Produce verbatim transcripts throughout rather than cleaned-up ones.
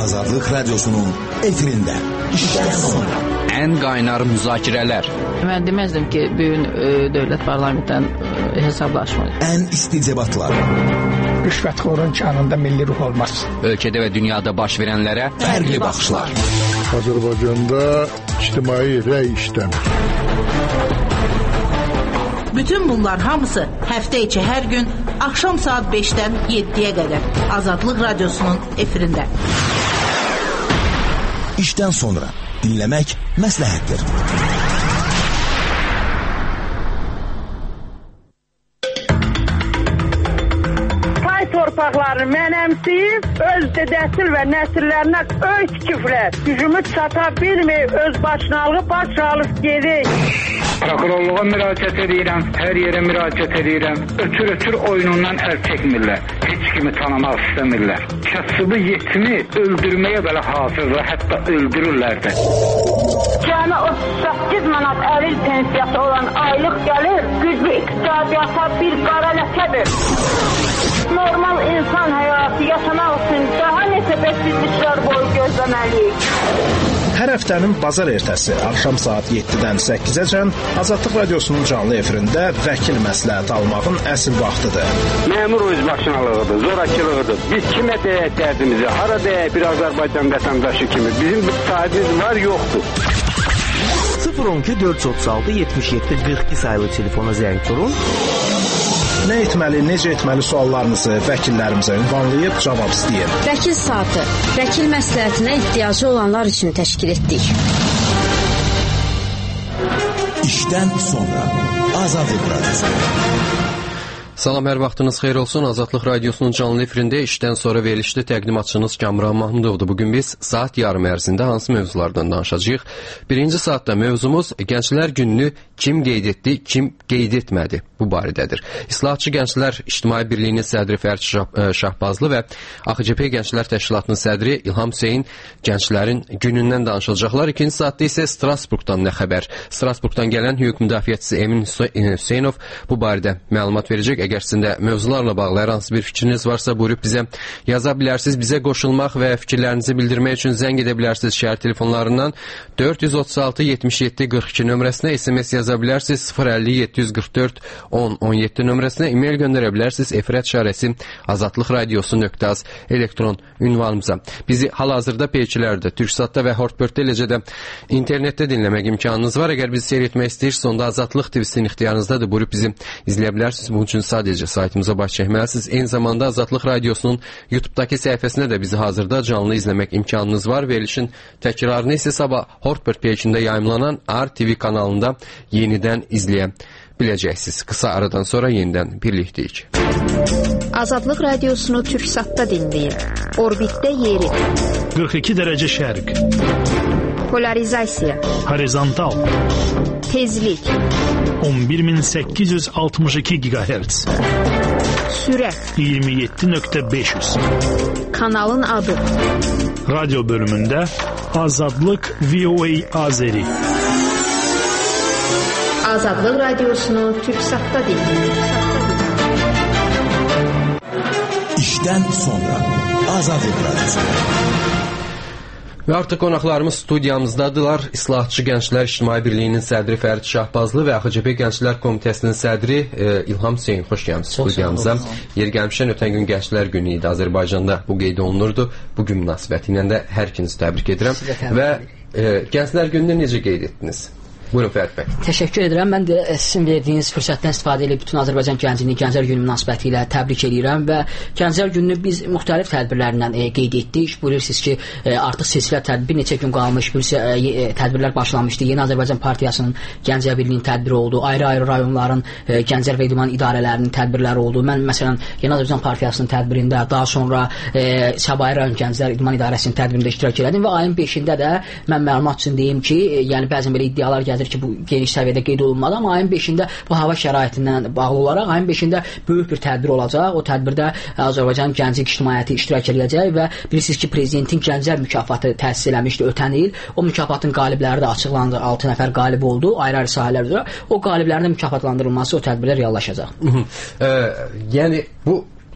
Azadlık Radyosu'nun efirinde. İşten sonra. En qaynar müzakirələr. Mən deməzdim ki, bugün e, dövlət parlamentdən e, hesablaşmalı. En isti debatlar. Rüşvətxorun kanında milli ruh olmaz. Ölkədə və dünyada baş verənlərə Fərqli baxışlar. Azərbaycanda ictimai rəy işləmir. Bütün bunlar hamısı həftə içi hər gün axşam saat beşdən yeddiyə qədər Azadlıq Radyosu'nun efirində. İşten sonra dinlemek məsləhətdir. Pay torpaqlarını mənəmsiyib, öz dedəsil və nəsillərinə öz küfrlər, gücümü çata bilməyib, öz başınalığı baş alıb gedik. Prokurorluğa müraciət edirəm, hər yerə müraciət edirəm. Ötür-ötür oyunundan əl çəkmirlər. Heç kimi tanımaq istəmirlər. Kasıbı yetimi öldürməyə belə hazırlar, hətta öldürürlər də. Cəmi otuz səkkiz manat əril pensiyası olan aylıq gəlir, güclü iqtisadiyyata bir qara ləkədir. Normal insan həyatı yaşamaq üçün daha neçə bəsizliklər boyu gözləməliyik. Hər həftənin bazar ertəsi axşam saat yeddidən səkkizəcən Azadlıq Radyosu'nun canlı efirində vəkil məsləhəti almağın əsl vaxtıdır. Məmur özbaşınalığıdır, zorakılığıdır. Biz kimə deyək dərdimizi, hara deyək bir Azərbaycan vətəndaşı kimi. Bizim bir sahibimiz var, yoxdur. sıfır on iki dörd yüz otuz altı yetmiş yeddi qırx iki sayılı telefona zəng vurun. Nə etməli, necə etməli suallarınızı vəkillərimizə ünvanlayıb cavab istəyin. Vəkil saatı, vəkil məsləhətinə ehtiyacı olanlar üçün təşkil etdik. İşten sonra Azadlıq Radyosu. Salam, hər vaxtınız xeyir olsun. Azadlıq Radyosu'nun canlı efirində işdən sonra verilişli təqdimatçınız Kamran Mahmudovdur. Bugün biz saat yarım ərzində hansı mövzulardan danışacağıq? Birinci saatda mövzumuz Gənclər Gününü kim qeyd etdi, kim qeyd etmədi bu barədədir. İslahatçı Gənclər İctimai Birliyinin sədri Fərid Şahbazlı və A X C P Gənclər Təşkilatının sədri İlham Hüseyn Gənclərin günündən danışacaqlar. İkinci saatda isə Strasburqdan nə xəbər? Strasburqdan gələn hüquq müdafiəçisi Emin Hüseynov bu barədə məlumat verəcək. Əgər sizin mövzularla bağlı hər hansı bir fikriniz varsa buyurub bizə yaza bilərsiniz. Bizə qoşulmaq və fikirlərinizi bildirmək üçün zəng edə bilərsiniz şəhər telefonlarından dörd yüz otuz altı yetmiş yeddi qırx iki nömrəsinə, S M S yaza bilərsiniz sıfır əlli yeddi yüz qırx dörd on on yeddi nömrəsinə, e-mail göndərə bilərsiniz efirət şarəsi azadlıq radiosu nöqtə az elektron ünvanımıza. Bizi hal-hazırda peyçilərdə, Türksatda və Hortbörtdə, eləcə də internetdə dinləmək imkanınız var. Əgər bizi seyr etmək istəyirsiniz, onda Azadlıq T V-sinin ixtiyarınızdadır. Buyurub bizi izləyə bilərsiniz. Bunun üçün sadəcə saytımıza baş çəkməlisiniz. Eyni zamanda Azadlıq Radyosu'nun YouTube'dakı səhifəsində də bizi hazırda canlı izləmək imkanınız var. Verilişin təkrarını isə sabah Hortbört peyçində yayımlanan R T V kanalında yenidən izləyə biləcəksiniz. Qısa aradan sonra yenidən birliktəyik. Azadlıq Radyosu'nu Türksatda dinləyin. Orbitdə yeri. qırx iki dərəcə şərq. Polarizasiya. Horizontal. Tezlik. on bir min səkkiz yüz altmış iki gigahertz. Sürət. iyirmi yeddi nöqtə beş yüz. Kanalın adı. Radyo bölümündə Azadlıq V O A Azeri. Azadlıq Radyosu'nu Türksatda dinləyin. İşten sonra Azadlıq Radyosu. Və artıq qonaqlarımız studiyamızdadılar. İslahatçı Gənclər İctimai Birliyinin sədri Fərid Şahbazlı və A X C P Gənclər Komitəsinin sədri e, İlham Hüseyn. Xoş gəlmişsiniz studiyamıza. Yer gəlmişən ötən gün Gənclər Günü idi. Azərbaycanda bu qeyd olunurdu. Bu gün münasibəti ilə də hər ikinizi təbrik edirəm. Və e, Gənclər Gününü necə qeyd etdiniz? Buyurun Fərid bəy. Təşəkkür edirəm. Mən də sizin verdiyiniz fürsətdən istifadə edib bütün Azərbaycan gəncliyini Gənclər Günü münasibəti ilə təbrik edirəm və Gənclər Gününü biz müxtəlif tədbirlərlə e, qeyd etdik. Buyurursunuz ki, e, artıq seçkilər tədbir bir neçə gün qalmış, bir e, tədbirlər başlamışdı. Yeni Azərbaycan Partiyasının Gənclər Birliyinin tədbiri oldu. Ayrı-ayrı rayonların e, Gənclər və İdman idarələrinin tədbirləri oldu. Mən məsələn Yeni Azərbaycan Partiyasının tədbirində, daha sonra e, Səbail rayon Gənclər İdman İdarəsinin tədbirində iştirak etdim və ayın beşində də mən məlumat üçün deyim ki, e, yəni bəzən belə iddialar gəlir ki, bu geniş səviyyədə qeyd olunmadı, amma ayın beşində bu hava şəraitindən bağlı olaraq ayın beşində böyük bir tədbir olacaq. O tədbirdə Azərbaycan gənclik ictimaiyyəti iştirak edəcək və bilirsiniz ki, prezidentin Gənclər mükafatı təsis eləmişdi ötən il. O mükafatın qalibləri də açıqlandı. altı nəfər qalib oldu ayrı-ayrı sahələr üzrə. O qaliblərin də mükafatlandırılması o tədbirlər reallaşacaq. Ə, yəni bu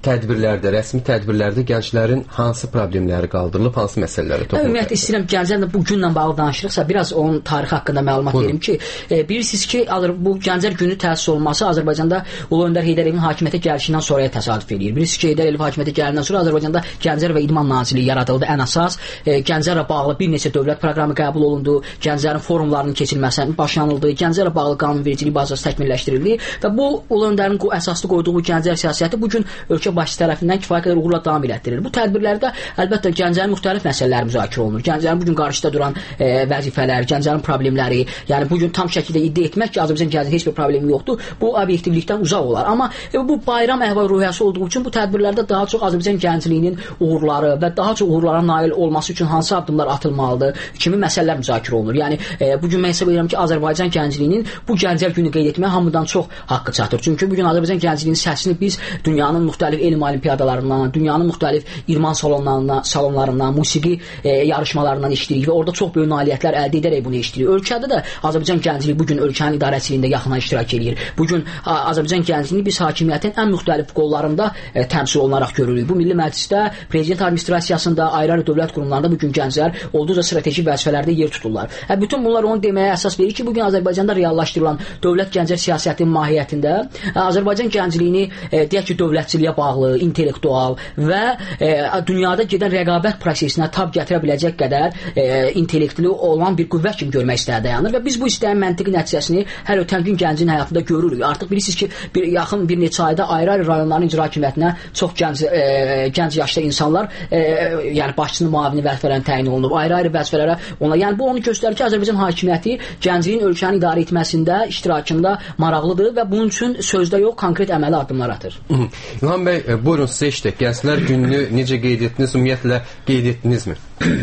tədbirlərdə, rəsmi tədbirlərdə gənclərin hansı problemləri qaldırılıb, hansı məsələləri toxunulub? Ümumiyyətlə istəyirəm gənclərlə bu günlə bağlı danışırıqsa, biraz onun tarixi haqqında məlumat verim ki, e, bilirsiniz ki, bu Gənclər Günü təsis olunması Azərbaycanda Ulu Öndər Heydər Əliyevin hakimiyyətə gəlişindən sonraya təsadüf edir. Bilirsiniz ki, Heydər Əliyev hakimiyyətə gələndən sonra Azərbaycanda Gənclər və İdman Nazirliyi yaradıldı. Ən əsas e, gənclərlə bağlı bir neçə dövlət proqramı qəbul olundu, gənclərin forumlarının keçirilməsi başlanıldı, gənclərlə bağlı qanunvericilik bazası təkmilləşdirildi və bu Ulu Öndərin əsaslı qoyduğu gənclər siyasəti bu gün ölkə başçısı tərəfindən kifayət qədər uğurla davam elətdirilir. Bu tədbirlərdə əlbəttə gənclərin müxtəlif məsələləri müzakirə olunur. Gənclərin bu gün qarşıda duran e, vəzifələr, gənclərin problemləri, yəni bu gün tam şəkildə iddia etmək ki, Azərbaycan gənclərinin heç bir problemi yoxdur, bu obyektivlikdən uzaq olar. Amma e, bu bayram əhval-ruhiyyəsi olduğu üçün bu tədbirlərdə daha çox Azərbaycan gəncliyinin uğurları və daha çox uğurlara nail olması üçün hansı addımlar atılmalıdır, kimi məsələlər müzakirə olunur. Yəni e, bu gün mən hesab edirəm ki, Azərbaycan gəncliyinin bu Gənclər Günü qeyd etməyə hamıdan çox haqqı çatır. Çünki bu gün Azərbaycan gəncliyinin səsini biz dünyanın müxtəlif elm olimpiyadalarından, dünyanın müxtəlif idman salonlarından, salonlarından, musiqi e, yarışmalarından işləyirik və orada çox böyük nailiyyətlər əldə edərək bunu işləyirik. Ölkədə də Azərbaycan gəncliyi bu gün ölkənin idarəçiliyində yaxına iştirak edir. Bu gün Azərbaycan gəncliyini biz hakimiyyətin ən müxtəlif qollarında e, təmsil olunaraq görürük. Bu Milli Məclisdə, Prezident Administrasiyasında, ayrı-ayrı dövlət qurumlarında bu gün gənclər olduqca strateji vəzifələrdə yer tuturlar. Hə, bütün bunlar onu deməyə əsas verir ki, bu gün Azərbaycanda reallaşdırılan dövlət gənclər siyasətinin mahiyyətində Azərbaycan gəncliyini e, deyək ki, dövlətçiliyə bağlı, intellektual və e, dünyada gedən rəqabət prosesinə tab gətirə biləcək qədər e, intellektli olan bir qüvvət kimi görmək istəyə dayanır və biz bu istəyin məntiqi nəticəsini hər ötən gün gəncin həyatında görürük. Artıq bilirsiniz ki, bir yaxın bir neçə ayda ayrı-ayrı rayonların icra hakimiyyətinə çox gənc e, gənc yaşda insanlar e, yəni başçının müavini vəzifələrinə təyin olunub, ayrı-ayrı vəzifələrə onlar. Yəni bu onu göstərir ki, Azərbaycan hakimiyyəti gəncliyin ölkəni idarə etməsində, iştirakında maraqlıdır və bunun üçün sözdə yox, konkret əməli addımlar atır. İlham bəy, buyurun sizə işdə Gənclər Gününü necə qeyd etdiniz, ümumiyyətlə qeyd etdinizmi?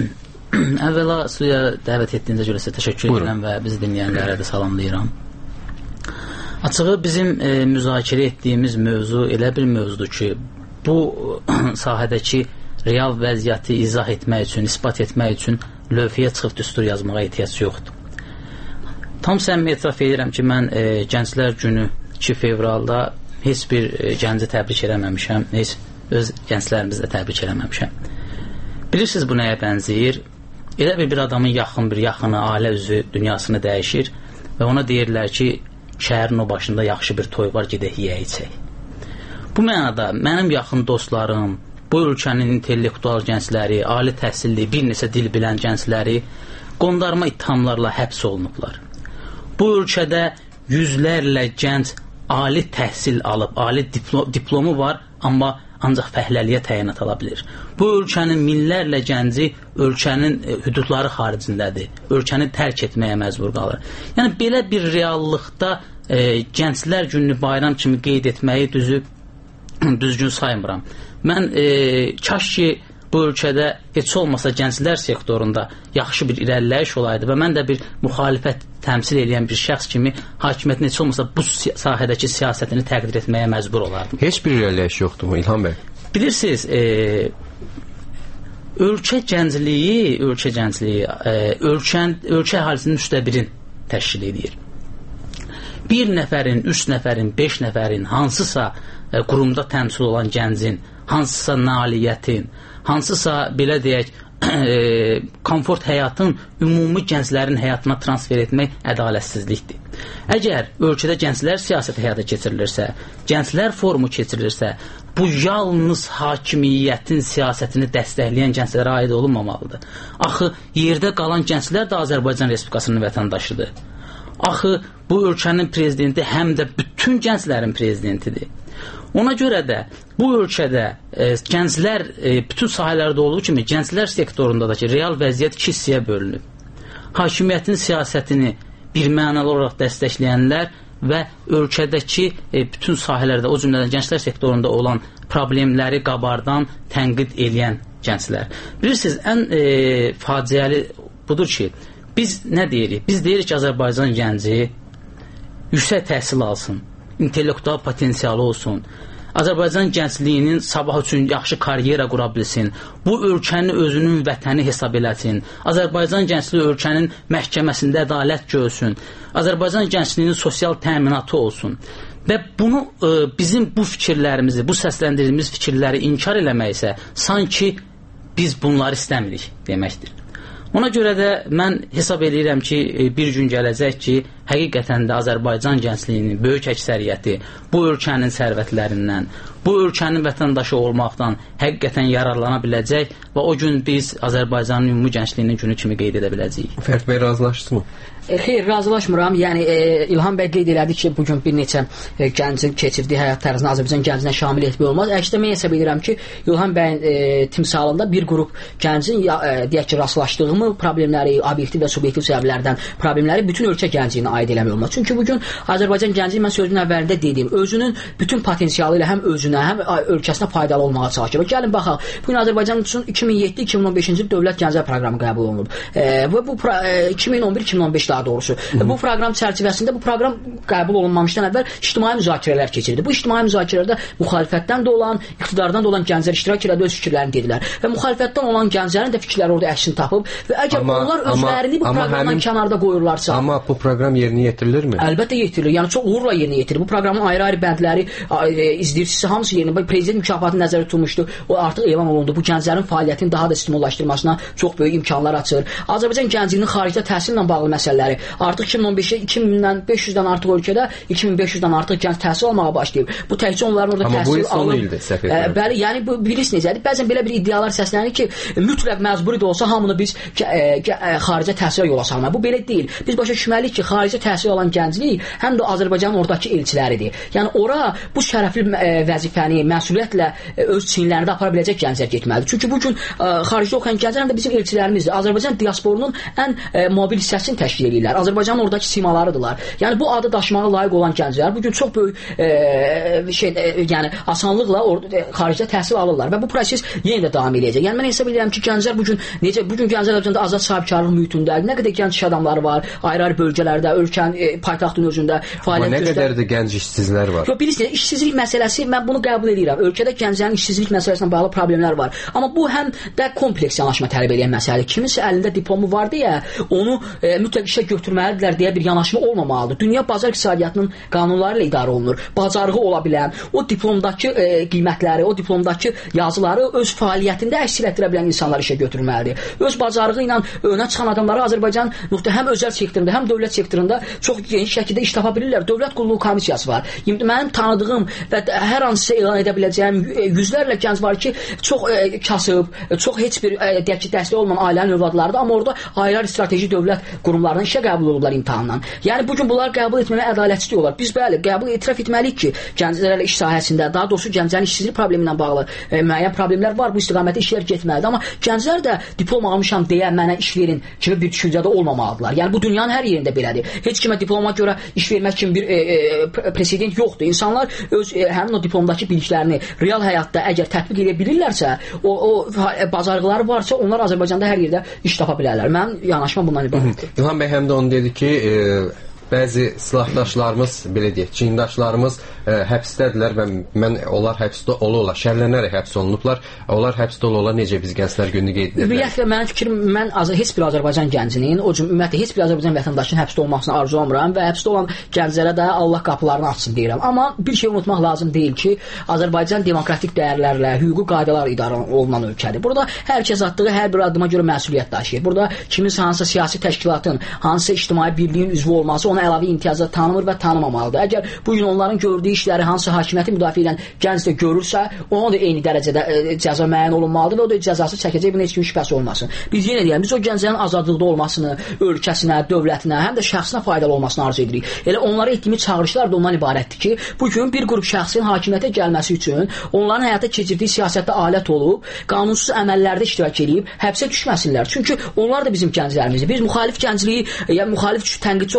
Əvvəla suya dəvət etdiyinizə görə sizə təşəkkür edirəm və bizi dinləyənlərə də salamlayıram. Açığı bizim e, müzakirə etdiyimiz mövzu elə bir mövzudur ki, bu sahədəki real vəziyyəti izah etmək üçün, isbat etmək üçün lövhəyə çıxıb düstur yazmağa ehtiyac yoxdur. Tam səmimi etiraf edirəm ki, mən e, Gənclər Günü iki fevralda heç bir e, gənci təbrik eləməmişəm, heç öz gənclərimizi də təbrik eləməmişəm. Bilirsiniz bu nəyə bənzəyir? Elə bir, bir adamın yaxın bir yaxını, ailə üzvü dünyasını dəyişir və ona deyirlər ki, şəhərin o başında yaxşı bir toy var, gedək yeyək içək. Bu mənada mənim yaxın dostlarım, bu ölkənin intellektual gəncləri, ali təhsilli, bir neçə dil bilən gəncləri qondarma ittihamlarla həbs olunublar. Bu ölkədə yüzlərlə gənc ali təhsil alıb, ali diplo diplomu var, amma ancaq fəhləliyə təyinat ala bilir. Bu ölkənin minlərlə gənci ölkənin hüdudları xaricindədir. Ölkəni tərk etməyə məcbur qalır. Yəni belə bir reallıqda e, Gənclər Gününü bayram kimi qeyd etməyi düzü, düzgün saymıram. Mən e, kaş ki bu ölkədə heç olmasa gənclər sektorunda yaxşı bir irəliləyiş olaydı və mən də bir müxalifət təmsil edən bir şəxs kimi hakimiyyətin heç olmasa bu sahədəki siyasətini təqdir etməyə məcbur olardım. Heç bir irəliləyiş yoxdur mu İlham bəy? Bilirsiniz, e, ölkə gəncliyi, ölkə gəncliyi e, ölkən, ölkə əhalisinin üçdə birin təşkil edir. Bir nəfərin, üç nəfərin, beş nəfərin hansısa e, qurumda təmsil olan gəncin, hansısa nailiyyətin, hansısa belə deyək e, komfort həyatın ümumi gənclərin həyatına transfer etmək ədalətsizlikdir. Əgər ölkədə gənclər siyasəti həyata keçirilirsə, gənclər forumu keçirilirsə, bu yalnız hakimiyyətin siyasətini dəstəkləyən gənclərə aid olunmamalıdır. Axı yerdə qalan gənclər də Azərbaycan Respublikasının vətəndaşıdır. Axı bu ölkənin prezidenti həm də bütün gənclərin prezidentidir. Ona görə də bu ölkədə e, gənclər e, bütün sahələrdə olduğu kimi gənclər sektorunda da ki, real vəziyyət iki hissəyə bölünüb. Hakimiyyətin siyasətini bir mənalı olaraq dəstəkləyənlər və ölkədəki e, bütün sahələrdə, o cümlədən gənclər sektorunda olan problemləri qabardan tənqid edən gənclər. Bilirsiniz, ən e, faciəli budur ki, biz nə deyirik? Biz deyirik ki, Azərbaycan gənci yüksək təhsil alsın, intellektual potensialı olsun, Azərbaycan gəncliyinin sabah üçün yaxşı karyera qura bilsin, bu ölkəni özünün vətəni hesab eləsin, Azərbaycan gəncliyi ölkənin məhkəməsində ədalət görsün, Azərbaycan gəncliyinin sosial təminatı olsun və bunu e, bizim bu fikirlərimizi, bu səsləndirdiyimiz fikirləri inkar eləmək isə sanki biz bunları istəmirik deməkdir. Ona görə də mən hesab edirəm ki, bir gün gələcək ki, həqiqətən də Azərbaycan gəncliyinin böyük əksəriyyəti bu ölkənin sərvətlərindən, bu ölkənin vətəndaşı olmaqdan həqiqətən yararlana biləcək və o gün biz Azərbaycanın ümumi gəncliyinin günü kimi qeyd edə biləcəyik. Fərid bəy razılaşdınızmı? E, xeyr, razılaşmıram. Yəni e, İlham bəy qeyd elədi ki, bu gün bir neçə e, gəncin keçirdiyi həyat tərzini Azərbaycan gəncinə şamil etmək olmaz. Əksinə mən hesab edirəm ki, İlham bəyin e, timsalında bir qrup gəncin ya, e, deyək ki, rastlaşdığımı problemləri, obyektiv və subyektiv səbəblərdən problemləri bütün ölkə gəncliyinə aid eləmək olmaz. Çünki bu gün Azərbaycan gəncliyi mən sözün əvvəlində dediyim, özünün bütün potensialı ilə həm özünə, həm ölkəsinə faydalı olmağa çalışır. Gəlin baxaq, bu gün Azərbaycan üçün iki min yeddi iki min on beşinci il dövlət gənclər proqramı qəbul olunub. E, və bu e, iki min on bir iki min on beş daha doğrusu. Hı-hı. Bu proqram çərçivəsində bu proqram qəbul olunmamışdan əvvəl ictimai müzakirələr keçirildi. Bu ictimai müzakirələrdə müxalifətdən də olan, iqtidardan da olan gənclər iştirak elədi, öz fikirlərini dedilər. Və müxalifətdən olan gənclərin də fikirləri orada əksini tapıb və əgər amma, onlar özlərini amma, bu proqramdan həmin, kənarda qoyurlarsa, amma bu proqram yerinə yetirilir mi? Əlbəttə yetirilir. Yəni çox uğurla yerinə yetirilir. Bu proqramın ayrı-ayrı bəndləri, izləyicisi hamısı yerinə, prezident mükafatı nəzərdə tutulmuşdu. O artıq elan olundu. Bu gənclərin fəaliyyətini daha da stimullaşdırmasına çox böyük imkanlar açır. Azərbaycan gəncliyinin xaricdə təhsillə bağlı məsələləri artıq iki min on beşə iki mindən beş yüzdən artıq ölkədə iki min beş yüzdən artıq gənc təhsil almağa başlayıb. Bu təkcə onların orada amma təhsil alıb. Ildir, ə, bəli, yəni bu bilirsiniz necədir? Bəzən belə bir iddialar səslənir ki, mütləq məcburi də olsa hamını biz ə, ə, xaricə təhsilə yola salmalıyıq. Bu belə deyil. Biz başa düşməliyik ki, xaricə təhsil alan gənclik həm də Azərbaycanın oradakı elçiləridir. Yəni ora bu şərəfli ə, vəzifəni məsuliyyətlə ə, öz çiyinlərində apara biləcək gənclər getməlidir. Çünki bu gün ə, xaricdə oxuyan gənclər həm də bizim elçilərimizdir. Azərbaycan diasporunun ən ə, mobil hissəsini təşkil edirlər. Azərbaycanın oradakı simalarıdırlar. Yəni bu adı daşımağa layiq olan gənclər bu gün çox böyük e, şey e, yəni asanlıqla orada e, xaricdə təhsil alırlar və bu proses yenə də davam edəcək. Yəni mən hesab edirəm ki, gənclər bu gün necə bu gün gənclər özündə azad sahibkarlıq mühitində, nə qədər gənc iş adamları var, ayrı-ayrı bölgələrdə, ölkənin e, paytaxtın özündə fəaliyyət göstərir. Amma nə qədər də gənc işsizlər var. Yox, bilirsiniz, işsizlik məsələsi mən bunu qəbul edirəm. Ölkədə gənclərin işsizlik məsələsinə bağlı problemlər var. Amma bu həm də kompleks yanaşma tələb edən məsələdir. Kiminsə əlində diplomu var deyə onu e, mütləq işə götürməlidirlər deyə bir yanaşma olmamalıdır. Dünya bazar iqtisadiyyatının qanunları ilə idarə olunur. Bacarığı ola bilən, o diplomdakı e, qiymətləri, o diplomdakı yazıları öz fəaliyyətində əks etdirə bilən insanlar işə götürməlidir. Öz bacarığı ilə önə çıxan adamları Azərbaycan nöqtə həm özəl sektorunda, həm dövlət sektorunda çox geniş şəkildə iş tapa bilirlər. Dövlət qulluğu komissiyası var. Mənim tanıdığım və hər hansısa elan edə biləcəyim yüzlərlə gənc var ki, çox e, kasıb, çox heç bir e, deyək ki, dəstək olmayan ailənin övladlarıdır, amma orada ayrı-ayrı strateji dövlət qurumlarından işə qəbul olurlar imtahandan. Yəni bu gün bunlar qəbul etməyə ədalətçi olar. Biz bəli, qəbul etiraf etməliyik ki, gənclərlə iş sahəsində, daha doğrusu gənclərin işsizlik problemi ilə bağlı e, müəyyən problemlər var. Bu istiqamətdə işlər getməlidir, amma gənclər də diplom almışam deyə mənə iş verin kimi bir düşüncədə olmamalıdırlar. Yəni bu dünyanın hər yerində belədir. Heç kimə diploma görə iş vermək kimi bir e, e, president yoxdur. İnsanlar öz e, həmin o diplomdakı biliklərini real həyatda əgər tətbiq edə bilirlərsə, o, o bacarıqları varsa, onlar Azərbaycanda hər yerdə iş tapa bilərlər. Mən yanaşma bundan ibarətdir. İlham bəy həm də onu dedi ki, e, bəzi silahdaşlarımız, belə deyək, çindaşlarımız ə, həbsdədirlər və mən onlar həbsdə olurlar, şərlənərək həbs olunublar. Onlar həbsdə olurlar, necə biz gənclər gününü qeyd edirlər? Ümumiyyətlə mənim fikrim, mən az, heç bir Azərbaycan gəncinin, o cür ümumiyyətlə heç bir Azərbaycan vətəndaşının həbsdə olmasını arzulamıram və həbsdə olan gənclərə də Allah qapılarını açsın deyirəm. Amma bir şey unutmaq lazım deyil ki, Azərbaycan demokratik dəyərlərlə, hüquqi qaydalar idarə olunan ölkədir. Burada hər kəs atdığı hər bir addıma görə məsuliyyət daşıyır. Burada kiminsə hansısa siyasi təşkilatın, hansısa ictimai birliyin üzvü olması ona əlavə imtiyazlar tanımır və tanımamalıdır. Əgər bu gün onların gördüyü işləri hansı hakimiyyəti müdafiə edən gənc də görürsə, ona da eyni dərəcədə e, cəza müəyyən olunmalıdır və o da cəzası çəkəcək, buna heç kimin şübhəsi olmasın. Biz yenə deyirəm, biz o gənclərin azadlıqda olmasını, ölkəsinə, dövlətinə, həm də şəxsinə faydalı olmasını arzu edirik. Elə onlara etdiyimiz çağırışlar da ondan ibarətdir ki, bu gün bir qrup şəxsin hakimiyyətə gəlməsi üçün onların həyata keçirdiyi siyasətdə alət olub, qanunsuz əməllərdə iştirak edib, həbsə düşməsinlər. Çünki onlar da bizim gənclərimizdir. Biz müxalif gəncliyi, ya müxalif tənqidçi olan gəncliyi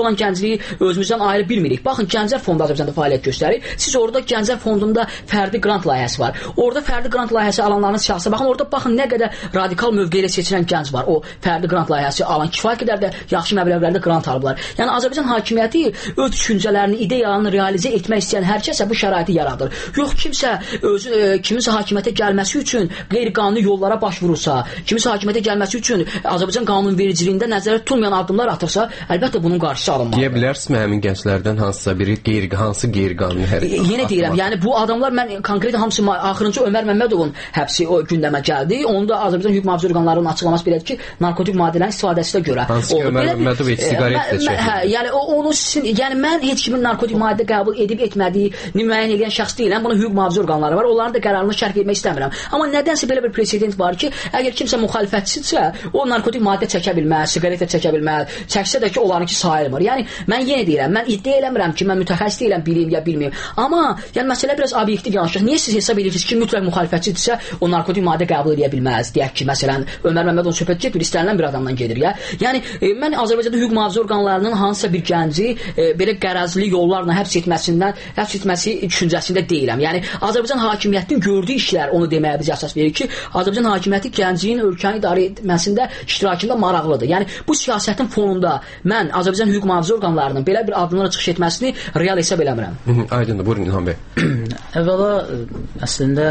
bilmirik, özümüzdən ayrı bilmirik. Baxın, Gənclər Fondu Azərbaycanda fəaliyyət göstərir. Siz orada Gənclər Fondunda fərdi qrant layihəsi var. Orada fərdi qrant layihəsi alanların siyasətə baxın, orada baxın nə qədər radikal mövqeyə seçilən gənc var. O fərdi qrant layihəsi alan kifayət qədər də yaxşı məbləğlərdə qrant alıblar. Yəni Azərbaycan hakimiyyəti öz düşüncələrini, ideyalarını realizə etmək istəyən hər kəsə bu şəraiti yaradır. Yox, kimsə öz e, kiminsə hakimiyyətə gəlməsi üçün qeyri-qanuni yollara başvurursa, kiminsə hakimiyyətə gəlməsi üçün Azərbaycan qanunvericiliyində nəzərdə tutulmayan addımlar atırsa, əlbəttə bunun qarşısı alınmalıdır. Deyə bilərsiniz həmin gənclərdən hansısa biri qeyri hansı qeyri-qanuni hərəkət? Yenə deyirəm, yəni bu adamlar mən konkret hamısı axırıncı Ömər Məmmədovun həbsi o gündəmə gəldi. Onu da Azərbaycan hüquq mühafizə orqanlarının açıqlaması belədir ki, narkotik maddələrin istifadəsinə görə. Hansı ki, Ömər Məmmədov heç siqaret də çəkir. Hə, yəni o onu sizin, yəni mən heç kimin narkotik maddə qəbul edib etmədiyini müəyyən edən şəxs deyiləm. Buna hüquq mühafizə orqanları var. Onların da qərarını şərh etmək istəmirəm. Amma nədənsə belə bir presedent var ki, əgər kimsə müxalifətçidirsə, o narkotik maddə çəkə bilməz, siqaret də çəkə bilməz, çəksə də ki, onlarınki sayılmır. Yəni mən yenə deyirəm, mən iddia eləmirəm ki, mən mütəxəssis deyiləm, bileyim ya bilməyim. Amma yəni məsələ biraz obyektiv yanaşır. Niyə siz hesab edirsiniz ki, mütləq müxalifətçidirsə, o narkotik maddə qəbul edə bilməz? Deyək ki, məsələn, Ömər Məmmədov söhbət gedir, istənilən bir adamdan gedir ya. Yəni e, mən Azərbaycanda hüquq mühafizə orqanlarının hansısa bir gənci e, belə qərəzli yollarla həbs etməsindən, həbs etməsi düşüncəsində deyiləm. Yəni Azərbaycan hakimiyyətinin gördüyü işlər onu deməyə bizə əsas verir ki, Azərbaycan hakimiyyəti gəncliyin ölkəni idarə etməsində iştirakında maraqlıdır. Yəni bu siyasətin fonunda mən Azərbaycan hüquq mühafizə orqanlarının belə bir addımlara çıxış etməsini real hesab eləmirəm. Aydındır, buyurun İlham bəy. Əvvəla əslində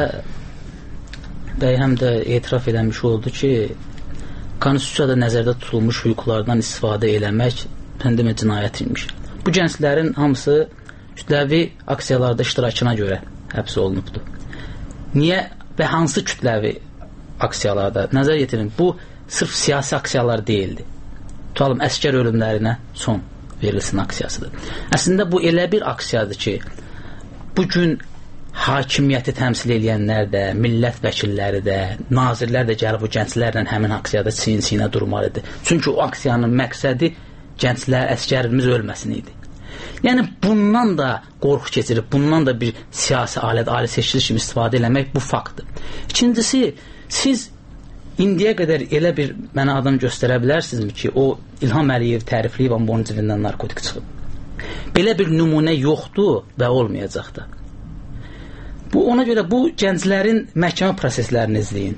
bəy həm də etiraf eləmiş oldu ki, konstitusiyada nəzərdə tutulmuş hüquqlardan istifadə eləmək həndəmə cinayət imiş. Bu gənclərin hamısı kütləvi aksiyalarda iştirakına görə həbs olunubdur. Niyə və hansı kütləvi aksiyalarda? Nəzər yetirin, bu sırf siyasi aksiyalar deyildi. Tutalım, əskər ölümlərinə son verilsin aksiyasıdır. Əslində bu elə bir aksiyadır ki, bugün hakimiyyəti təmsil edənlər də, millət vəkilləri də, nazirlər də gəlib bu gənclərlə həmin aksiyada çiyin-çiyinə durmalıdır. Çünki o aksiyanın məqsədi gənclər, əskərimiz ölməsin idi. Yəni bundan da qorxu keçirib, bundan da bir siyasi alət, ali seçiliş kimi istifadə eləmək bu faktdır. İkincisi, siz indiyə qədər elə bir mənə adam göstərə bilərsinizmi ki, o İlham Əliyev tərifləyib, amma onun cilindən narkotik çıxıb. Belə bir nümunə yoxdur və olmayacaq da. Bu, ona görə bu gənclərin məhkəmə proseslərini izləyin.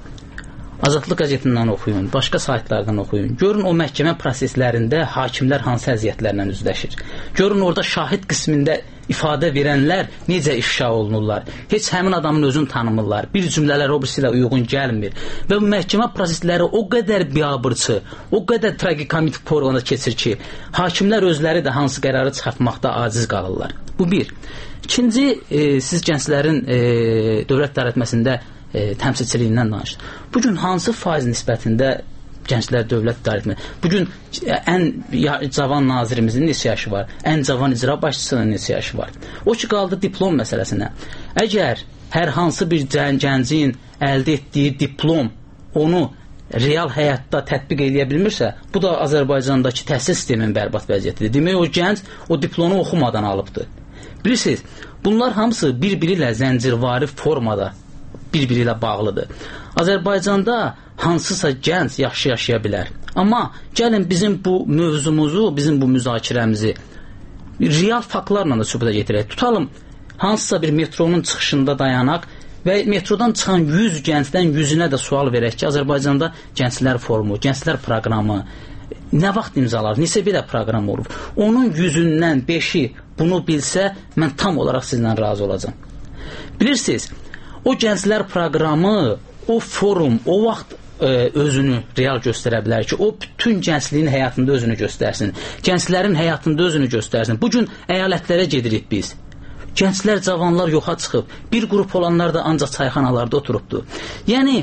Azadlıq qəzetindən oxuyun, başqa saytlardan oxuyun. Görün o məhkəmə proseslərində hakimlər hansı əziyyətlərlə üzləşir. Görün orada şahid qismində ifadə verənlər necə ifşa olunurlar. Heç həmin adamın özünü tanımırlar. Bir cümlələr o birisi ilə uyğun gəlmir. Və bu məhkəmə prosesləri o qədər biabırçı, o qədər tragikomik formada keçir ki, hakimlər özləri də hansı qərarı çıxartmaqda aciz qalırlar. Bu bir. İkinci, e, siz gənclərin e, dövlət idarəetməsində e, təmsilçiliyindən danışdınız. Bugün hansı faiz nisbətində gənclər dövlət idarəetməsində? Bugün e, ən ya, cavan nazirimizin neçə yaşı var? Ən cavan icra başçısının neçə yaşı var? O ki, qaldı diplom məsələsinə. Əgər hər hansı bir gəncin əldə etdiyi diplom onu real həyatda tətbiq edə bilmirsə, bu da Azərbaycandakı təhsil sisteminin bərbad vəziyyətidir. Demək, o gənc o diplomu oxumadan alıbdır. Bilirsiniz, bunlar hamısı bir-biri ilə zəncirvari formada bir-biri ilə bağlıdır. Azərbaycanda hansısa gənc yaxşı yaşaya bilər. Amma gəlin bizim bu mövzumuzu, bizim bu müzakirəmizi real faktlarla da sübuta getirək. Tutalım, hansısa bir metronun çıxışında dayanaq və metrodan çıxan yüz gəncdən yüzünə də sual verək ki, Azərbaycanda gənclər forumu, gənclər proqramı nə vaxt imzalar, neçə belə proqram olub? Onun yüzündən beşi bunu bilsə, mən tam olaraq sizlə razı olacam. Bilirsiniz, o gənclər proqramı, o forum, o vaxt e, özünü real göstərə bilər ki, o bütün gəncliyin həyatında özünü göstərsin, gənclərin həyatında özünü göstərsin. Bugün əyalətlərə gedirik biz. Gənclər, cavanlar yoxa çıxıb, bir qrup olanlar da ancaq çayxanalarda oturubdur. Yəni,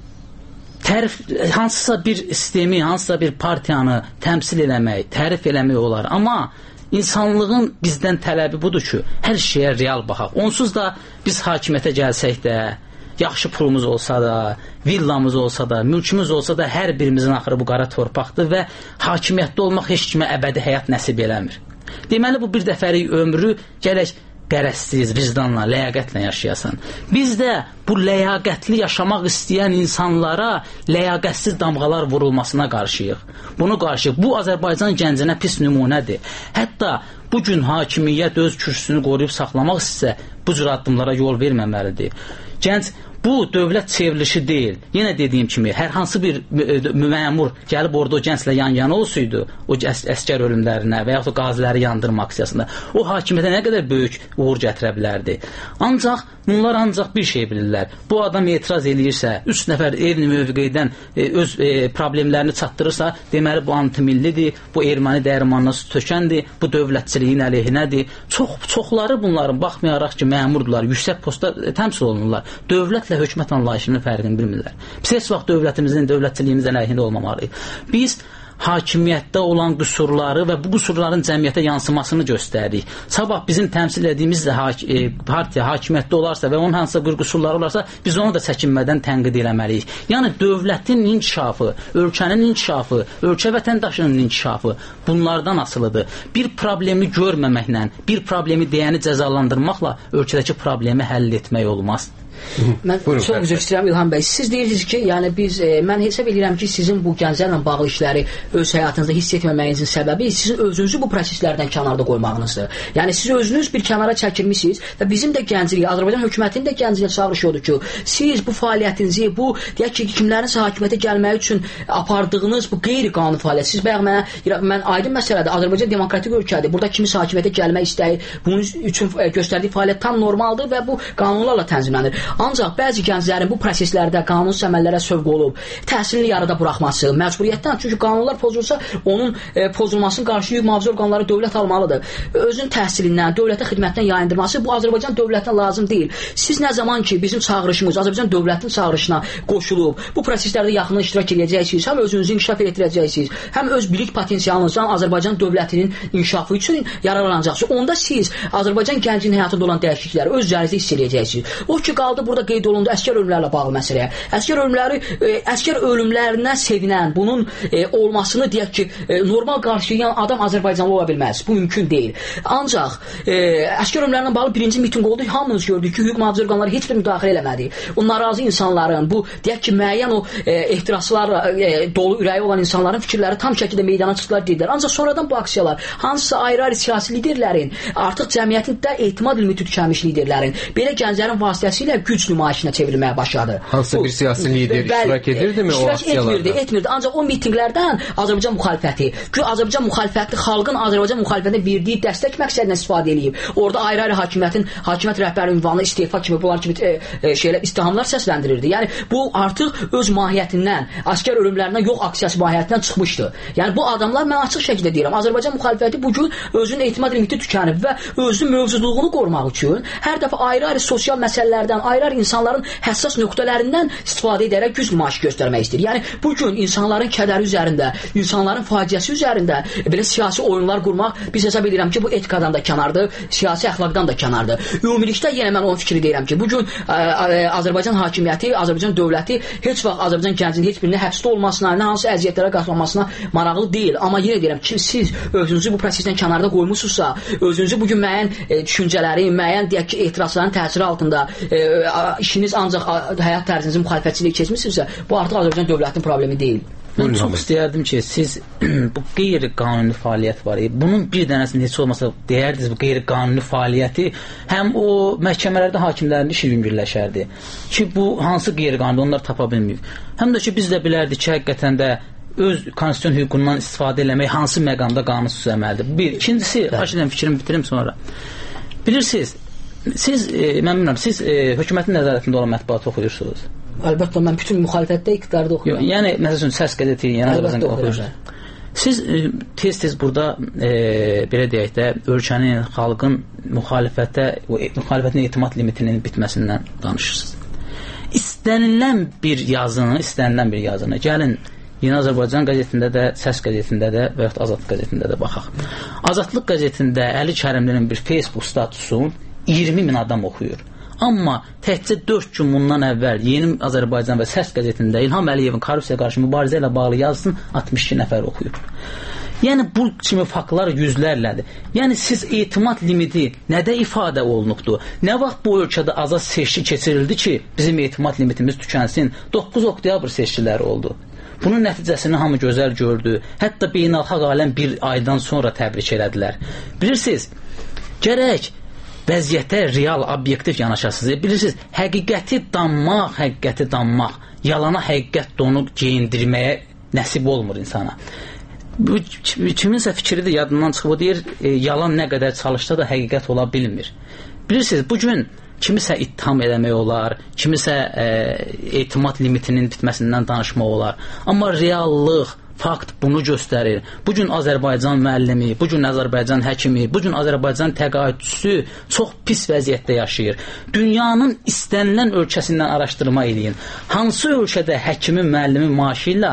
tərif, hansısa bir sistemi, hansısa bir partiyanı təmsil eləmək, tərif eləmək olar. Amma insanlığın bizdən tələbi budur ki, hər şeyə real baxaq. Onsuz da biz hakimiyyətə gəlsək də, yaxşı pulumuz olsa da, villamız olsa da, mülkümüz olsa da, hər birimizin axırı bu qara torpaqdır və hakimiyyətdə olmaq heç kimə əbədi həyat nəsib eləmir. Deməli, bu bir dəfəlik ömrü gələk qərəzsiz, vicdanla, ləyaqətlə yaşayasan. Biz də bu ləyaqətli yaşamaq istəyən insanlara ləyaqətsiz damğalar vurulmasına qarşıyıq. Bunu qarşıyıq. Bu Azərbaycan gəncinə pis nümunədir. Hətta bu gün hakimiyyət öz kürsüsünü qoruyub saxlamaq istəsə, bu cür addımlara yol verməməlidir. Gənc bu dövlət çevrilişi deyil. Yenə dediyim kimi, hər hansı bir məmur gəlib orada o gənclə yan-yana olsaydı, o əs əskər ölümlərinə və yaxud da qaziləri yandırma aksiyasında, o hakimiyyətə nə qədər böyük uğur gətirə bilərdi. Ancaq bunlar ancaq bir şey bilirlər. Bu adam etiraz eləyirsə, üç nəfər eyni mövqedən e, öz e, problemlərini çatdırırsa, deməli bu antimillidir, bu erməni dəyirmanına su tökəndir, bu dövlətçiliyin əleyhinədir. Çox, çoxları bunların baxmayaraq ki, məmurdular, yüksək postda e, təmsil olunurlar. Dövlətlə hökumət anlayışının fərqini bilmirlər. Biz heç vaxt dövlətimizin, dövlətçiliyimizin əleyhində olmamalıyıq. Biz hakimiyyətdə olan qüsurları və bu qüsurların cəmiyyətə yansımasını göstəririk. Sabah bizim təmsil etdiyimiz də ha e, partiya hakimiyyətdə olarsa və onun hansısa bir qüsurları olarsa, biz onu da çəkinmədən tənqid eləməliyik. Yəni dövlətin inkişafı, ölkənin inkişafı, ölkə vətəndaşının inkişafı bunlardan asılıdır. Bir problemi görməməklə, bir problemi deyəni cəzalandırmaqla ölkədəki problemi həll etmək olmaz. Mən Buyurun, çox üzr istəyirəm İlham bəy. Siz deyirsiniz ki, yəni biz e, mən hesab edirəm ki, sizin bu gənclərlə bağlı işləri öz həyatınızda hiss etməməyinizin səbəbi sizin özünüzü bu proseslərdən kənarda qoymağınızdır. Yəni siz özünüz bir kənara çəkilmisiniz və bizim də gənclik, Azərbaycan hökumətinin də gəncliyə çağırışı odur ki, siz bu fəaliyyətinizi, bu deyək ki, kimlərinsə hakimiyyətə gəlmək üçün apardığınız bu qeyri-qanuni fəaliyyət. Siz bayaq mənə mən aydın məsələdir. Azərbaycan demokratik ölkədir. Burada kimsə hakimiyyətə gəlmək istəyir. Bunun üçün göstərdiyi fəaliyyət tam normaldır və bu qanunlarla tənzimlənir. Ancaq bəzi gənclərin bu proseslərdə qanunsuz əməllərə sövq olub, təhsilini yarıda buraxması, məcburiyyətdən, çünki qanunlar pozulsa, onun e, pozulmasının qarşı yük mühafizə orqanları dövlət almalıdır. Özünün təhsilindən, dövlətə xidmətdən yayındırması bu Azərbaycan dövlətinə lazım deyil. Siz nə zaman ki, bizim çağırışımız, Azərbaycan dövlətinin çağırışına qoşulub, bu proseslərdə yaxından iştirak edəcəksiniz, həm özünüzü inkişaf etdirəcəksiniz, həm öz bilik potensialınızdan Azərbaycan dövlətinin inkişafı üçün yararlanacaqsınız. Onda siz Azərbaycan gəncinin həyatında olan dəyişiklikləri öz üzərinizdə hiss edəcəksiniz. O ki, qaldı burada qeyd olundu əskər ölümlərlə bağlı məsələyə. Əskər ölümləri, e, əskər ölümlərinə sevinən, bunun e, olmasını deyək ki, e, normal qarşılayan adam Azərbaycanlı ola bilməz. Bu mümkün deyil. Ancaq e, əskər ölümlərinə bağlı birinci mitinq oldu. Hamımız gördük ki, hüquq mühafizə orqanları heç bir müdaxilə eləmədi. O narazı insanların, bu deyək ki, müəyyən o e, ehtiraslarla e, dolu ürəyi olan insanların fikirləri tam şəkildə meydana çıxdılar dedilər. Ancaq sonradan bu aksiyalar hansısa ayrı-ayrı siyasi liderlərin, artıq cəmiyyətində etimad limiti tükənmiş liderlərin, belə gənclərin vasitəsilə güc nümayişinə çevrilməyə başladı. Hansısa bir siyasi lider iştirak edirdimi o aksiyalarda? Etmirdi, etmirdi. Ancaq o mitinqlərdən Azərbaycan müxalifəti, ki Azərbaycan müxalifəti xalqın Azərbaycan müxalifətinə verdiyi dəstək məqsədinə istifadə edib. Orada ayrı-ayrı hakimiyyətin, hakimiyyət rəhbəri ünvanı, istefa kimi, bunlar kimi e, e, şeylər, istihamlar səsləndirirdi. Yəni bu artıq öz mahiyyətindən, askər ölümlərindən yox aksiyası mahiyyətindən çıxmışdı. Yəni bu adamlar, mən açıq şəkildə deyirəm, Azərbaycan müxalifəti bu gün özünün etimad limiti tükənib və özünün mövcudluğunu qorumaq üçün hər dəfə ayrı-ayrı sosial məsələlərdən, ayrı-ayrı insanların həssas nöqtələrindən istifadə edərək güc nümayişi göstərmək istəyir. Yəni bu gün insanların kədəri üzərində, insanların faciəsi üzərində belə siyasi oyunlar qurmaq, biz hesab edirəm ki, bu etikadan da kənardır, siyasi əxlaqdan da kənardır. Ümumilikdə yenə mən onun fikri deyirəm ki, bu gün Azərbaycan hakimiyyəti, Azərbaycan dövləti heç vaxt Azərbaycan gəncinin heç birinin həbsdə olmasına, nə hansı əziyyətlərə qatlanmasına maraqlı deyil. Amma yenə deyirəm ki, siz özünüzü bu prosesdən kənarda qoymusunuzsa, özünüzü bu gün müəyyən e, düşüncələrin, müəyyən deyək ki, etirazların təsiri altında e, işiniz ancaq həyat tərzinizin müxalifətçiliyi keçmişsinizsə, bu artıq Azərbaycan dövlətinin problemi deyil. Mən çox istəyərdim ki, siz bu qeyri-qanuni fəaliyyət var. Bunun bir dənəsini heç olmasa deyərdiniz, bu qeyri-qanuni fəaliyyəti həm o məhkəmələrdə hakimlərin işi yüngülləşərdi. Ki, bu hansı qeyri-qanuni, onlar tapa bilməyib. Həm də ki, biz də bilərdik ki, həqiqətən də öz konstitusiyon hüququndan istifadə eləmək hansı məqamda qanunsuz əməldir. Bir. İkincisi, aşırı fikrimi bitirim sonra. Bilirsiniz, siz, e, mən bilmirəm, siz e, hökumətin nəzarətində olan mətbuatı oxuyursunuz. Əlbəttə, mən bütün müxalifətdə iqtidarda oxuyuram. Yəni, məsələn, səs qəzeti, yəni Azərbaycanda oxuyursunuz. Siz e, tez-tez burada, e, belə deyək də, ölkənin, xalqın müxalifətə, müxalifətin etimad limitinin bitməsindən danışırsınız. İstənilən bir yazını, istənilən bir yazını, gəlin, Yeni Azərbaycan qəzetində də, Səs qəzetində də və yaxud Azadlıq qəzetində də baxaq. Azadlıq qəzetində Əli Kərimlinin bir Facebook statusun iyirmi min adam oxuyur. Amma təkcə dörd gün bundan əvvəl Yeni Azərbaycan və Səs qəzetində İlham Əliyevin korrupsiyaya qarşı mübarizə ilə bağlı yazısını altmış iki nəfər oxuyub. Yəni bu kimi faktlar yüzlərlədir. Yəni siz etimad limiti nədə ifadə olunubdur? Nə vaxt bu ölkədə azad seçki keçirildi ki, bizim etimad limitimiz tükənsin? doqquz oktyabr seçkiləri oldu. Bunun nəticəsini hamı gözəl gördü. Hətta beynəlxalq aləm bir aydan sonra təbrik elədilər. Bilirsiniz, gərək vəziyyətə real, obyektiv yanaşasınız. Bilirsiniz, həqiqəti danmaq, həqiqəti danmaq, yalana həqiqət donu geyindirməyə nəsib olmur insana. Bu kiminsə fikridir, yadından çıxıb, o deyir, e, yalan nə qədər çalışsa da həqiqət ola bilmir. Bilirsiniz, bugün kimisə ittiham eləmək olar, kimisə e, etimad limitinin bitməsindən danışmaq olar. Amma reallıq, fakt bunu göstərir. Bugün Azərbaycan müəllimi, bugün Azərbaycan həkimi, bugün Azərbaycan təqaüdçüsü çox pis vəziyyətdə yaşayır. Dünyanın istənilən ölkəsindən araşdırma eləyin. Hansı ölkədə həkimin, müəllimin maaşı ilə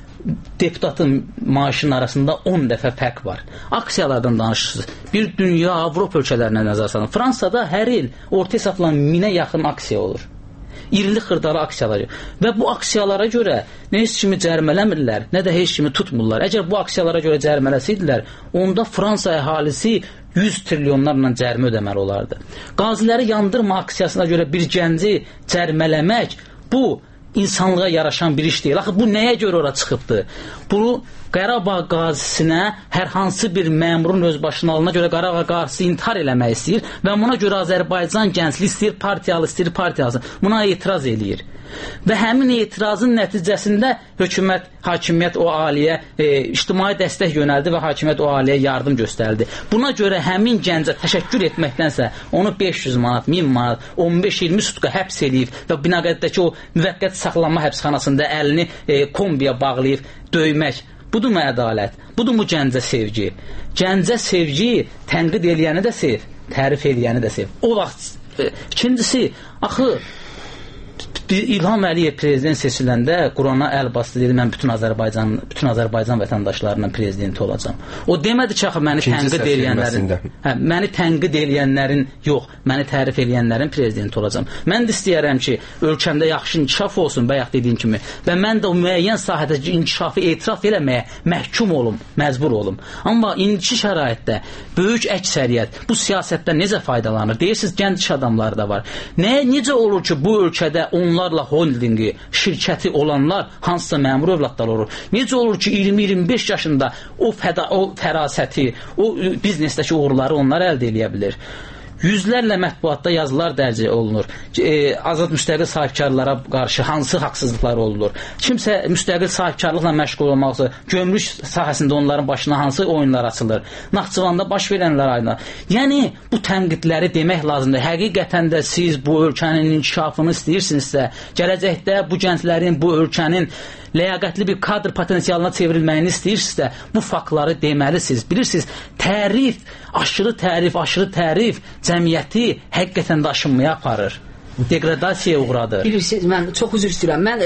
deputatın maaşının arasında on dəfə fərq var. Aksiyalardan danışırsınız. Bir dünya, Avropa ölkələrinə nəzər salın. Fransada hər il orta hesabla minə yaxın aksiya olur. İrili xırdalı aksiyalar. Və bu aksiyalara görə nə heç kimi cərimələmirlər, nə də heç kimi tutmurlar. Əgər bu aksiyalara görə cərimələsəydilər, onda Fransa əhalisi yüz trilyonlarla cərimə ödəməli olardı. Qaziləri yandırma aksiyasına görə bir gənci cərimələmək, bu insanlığa yaraşan bir iş deyil. Axı bu nəyə görə ora çıxıbdır? Bunu Qarabağ qazisinə hər hansı bir məmurun öz başınalığına görə Qarabağ qazisi intihar eləmək istəyir və buna görə Azərbaycan gəncliyi istəyir partiyalı, istəyir partiyalı. Buna etiraz eləyir. Və həmin etirazın nəticəsində hökumət, hakimiyyət o aliyə e, ictimai dəstək yönəldi və hakimiyyət o aliyə yardım göstərdi. Buna görə həmin gəncə təşəkkür etməkdənsə onu beş yüz manat, min manat, on beş iyirmi sutka həbs eləyib və Binəqədidəki o müvəqqəti saxlanma həbsxanasında əlini e, kombiyə bağlayıb döymək. Budurmu ədalət? Budurmu gəncə sevgi? Gəncə sevgi tənqid eləyəni də sev, tərif eləyəni də sev. O vaxt e, ikincisi, axı İlham Əliyev prezident seçiləndə Qurana əl bastı, dedi, mən bütün Azərbaycan, bütün Azərbaycan vətəndaşlarının prezidenti olacam. O demədi ki, axı məni tənqid eləyənlərin, hə, məni tənqid eləyənlərin yox, məni tərif eləyənlərin prezidenti olacam. Mən də istəyərəm ki, ölkəmdə yaxşı inkişaf olsun, bayaq dediyim kimi, və mən də o müəyyən sahədə inkişafı etiraf eləməyə məhkum olum, məcbur olum. Amma indiki şəraitdə böyük əksəriyyət bu siyasətdən necə faydalanır? Deyirsiniz, gənc adamlar da var. Nə, necə olur ki, bu ölkədə onlarla holdingi, şirkəti olanlar hansısa məmur övladlar olur? Necə olur ki, iyirmi iyirmi beş yaşında o, fəda, o fərasəti, o biznesdəki uğurları onlar əldə edə bilir? Yüzlərlə mətbuatda yazılar dərc olunur. E, azad müstəqil sahibkarlara qarşı hansı haqsızlıqlar olunur? Kimsə müstəqil sahibkarlıqla məşğul olmaqsa, gömrük sahəsində onların başına hansı oyunlar açılır? Naxçıvanda baş verənlər ayına. Yəni, bu tənqidləri demək lazımdır. Həqiqətən də siz bu ölkənin inkişafını istəyirsinizsə, gələcəkdə bu gənclərin, bu ölkənin ləyaqətli bir kadr potensialına çevrilməyini istəyirsinizsə, bu faktları deməlisiniz. Bilirsiniz, tərif, aşırı tərif, aşırı tərif cəmiyyəti həqiqətən də aşınmaya aparır. Degradasiyaya uğradı. Bilirsiniz, mən çox üzr istəyirəm. Mən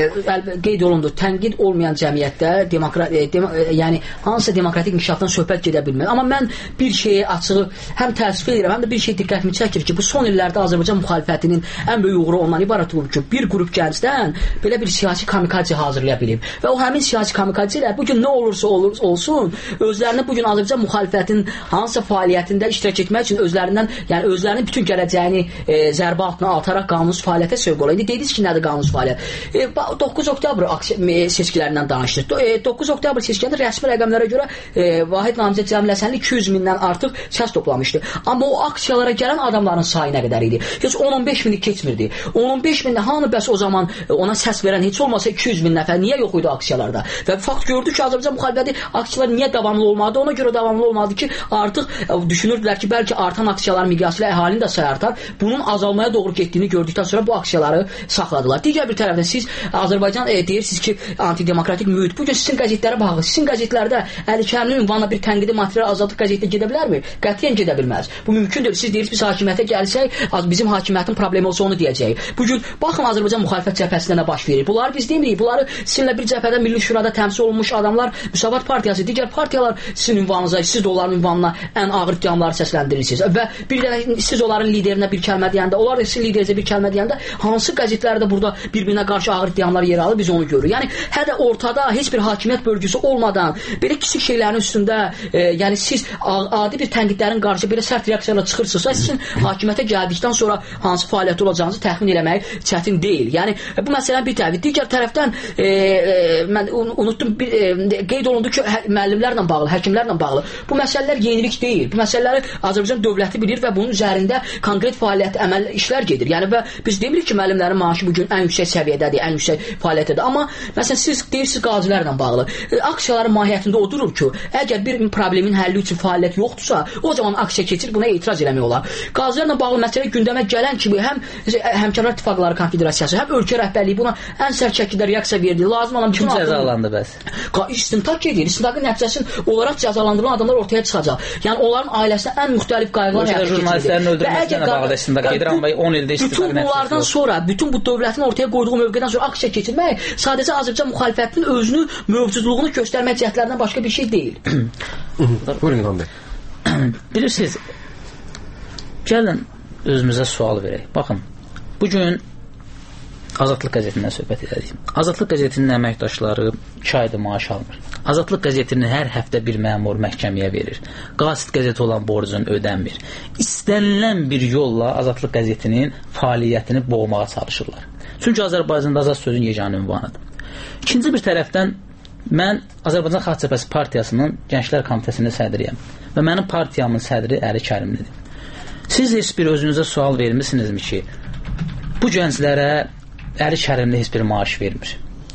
e, qeyd olundu, tənqid olmayan cəmiyyətdə demokrat, e, dem, e, yəni hansısa demokratik inkişafdan söhbət gedə bilmir. Amma mən bir şeyi açığı həm təəssüf edirəm, həm də bir şey diqqətimi çəkir ki, bu son illərdə Azərbaycan müxalifətinin ən böyük uğuru ondan ibarət olub ki, bir qrup gəncdən belə bir siyasi kamikaze hazırlaya bilib. Və o həmin siyasi kamikazilər bugün nə olursa olur, olsun, özlərini bugün Azərbaycan müxalifətinin hansısa fəaliyyətində iştirak etmək üçün özlərindən, yəni özlərinin bütün gələcəyini e, zərbə altına ataraq qanunsuz fəaliyyətə sövq olur. İndi dediniz ki, nədir qanunsuz fəaliyyət? E, doqquz oktyabr seçkilərindən danışdıq. E, doqquz oktyabr seçkilərində rəsmi rəqəmlərə görə e, Vahid namizəd Cəmilə Həsənli iki yüz mindən artıq səs toplamışdı. Amma o aksiyalara gələn adamların sayı nə qədər idi? Heç on on beş mini keçmirdi. on on beş mində hanı bəs o zaman ona səs verən heç olmasa iki yüz min nəfər niyə yox idi aksiyalarda? Və fakt gördük ki, Azərbaycan müxalifəti aksiyalar niyə davamlı olmadı? Ona görə davamlı olmadı ki, artıq düşünürdülər ki, bəlkə artan aksiyalar miqyası ilə əhalinin də sayı artar. Bunun azalmaya doğru getdiyini gördükdən sonra bu aksiyaları saxladılar. Digər bir tərəfdən siz Azərbaycan e, deyirsiniz ki, antidemokratik mühit. Bugün sizin qəzetlərə baxın. Sizin qəzetlərdə Əli Kərimli ünvanla bir tənqidi material Azadlıq qəzetində gedə bilərmi? Qətiyyən gedə bilməz. Bu mümkündür. Siz deyirsiniz, biz hakimiyyətə gəlsək, bizim hakimiyyətin problemi olsa onu deyəcəyik. Bugün baxın Azərbaycan müxalifət cəbhəsində nə baş verir. Bunları biz demirik. Bunları sizinlə bir cəbhədə Milli Şurada təmsil olunmuş adamlar, Müsavat Partiyası, digər partiyalar sizin ünvanınıza, siz də onların ünvanına ən ağır ittihamları səsləndirirsiniz. Və bir də siz onların liderinə bir kəlmə deyəndə, onlar da sizin qeyd edəcək bir kəlmə deyəndə hansı qəzetlərdə burada bir-birinə qarşı ağır iddiamlar yer alır, biz onu görürük. Yəni hətta ortada heç bir hakimiyyət bölgüsü olmadan belə kiçik şeylərin üstündə, e, yəni siz adi bir tənqidlərin qarşı belə sərt reaksiyalarla çıxırsınızsa, sizin hakimiyyətə gəldikdən sonra hansı fəaliyyət olacağınızı təxmin eləmək çətin deyil. Yəni bu məsələn bir tərəfi. Digər tərəfdən e, e, mən unutdum bir e, qeyd olundu ki, hə, müəllimlərlə bağlı, həkimlərlə bağlı. Bu məsələlər yenilik deyil. Bu məsələləri Azərbaycan dövləti bilir və bunun üzərində konkret fəaliyyət, əməl işlər gedir. Yəni və biz demirik ki, müəllimlərin maaşı bu gün ən yüksək səviyyədədir, ən yüksək fəaliyyətdədir. Amma məsələn siz deyirsiniz qazilərlə bağlı. E, aksiyaların mahiyyətində o durur ki, əgər bir problemin həlli üçün fəaliyyət yoxdursa, o zaman aksiya keçir, buna etiraz eləmək olar. Qazilərlə bağlı məsələ gündəmə gələn kimi həm Həmkarlar İttifaqları Konfederasiyası, həm ölkə rəhbərliyi buna ən sərt şəkildə reaksiya verdi. Lazım olan bütün cəzalandı bəs. İstintaq gedir. İstintaqın nəticəsində olaraq cəzalandırılan adamlar ortaya çıxacaq. Yəni onların ailəsinə ən müxtəlif qayğılar həyata keçirilir. Jurnalistlərin öldürülməsinə bağlı istintaq gedir, amma on ildə istintaq bütün bunlardan sonra, bütün bu dövlətin ortaya qoyduğu mövqedən sonra aksiya keçirmək sadəcə Azərbaycan müxalifətinin özünü, mövcudluğunu göstərmək cəhdlərindən başqa bir şey deyil. Buyurun İlham bəy. Bilirsiniz, gəlin özümüzə sual verək. Baxın, bugün Azadlıq qəzetindən söhbət edelim. Azadlıq qəzetinin əməkdaşları iki ayda maaş almır. Azadlıq qəzetini hər həftə bir məmur məhkəməyə verir. Qasid qəzeti olan borcun ödənmir. İstənilən bir yolla Azadlıq qəzetinin fəaliyyətini boğmağa çalışırlar. Çünki Azərbaycanda azad sözün yeganə ünvanıdır. İkinci bir tərəfdən mən Azərbaycan Xalq Cəbhəsi Partiyasının Gənclər Komitəsinin sədriyəm və mənim partiyamın sədri Əli Kərimlidir. Siz heç bir özünüzə sual vermisinizmi ki, bu gənclərə Əli Kərimli heç bir maaş vermir.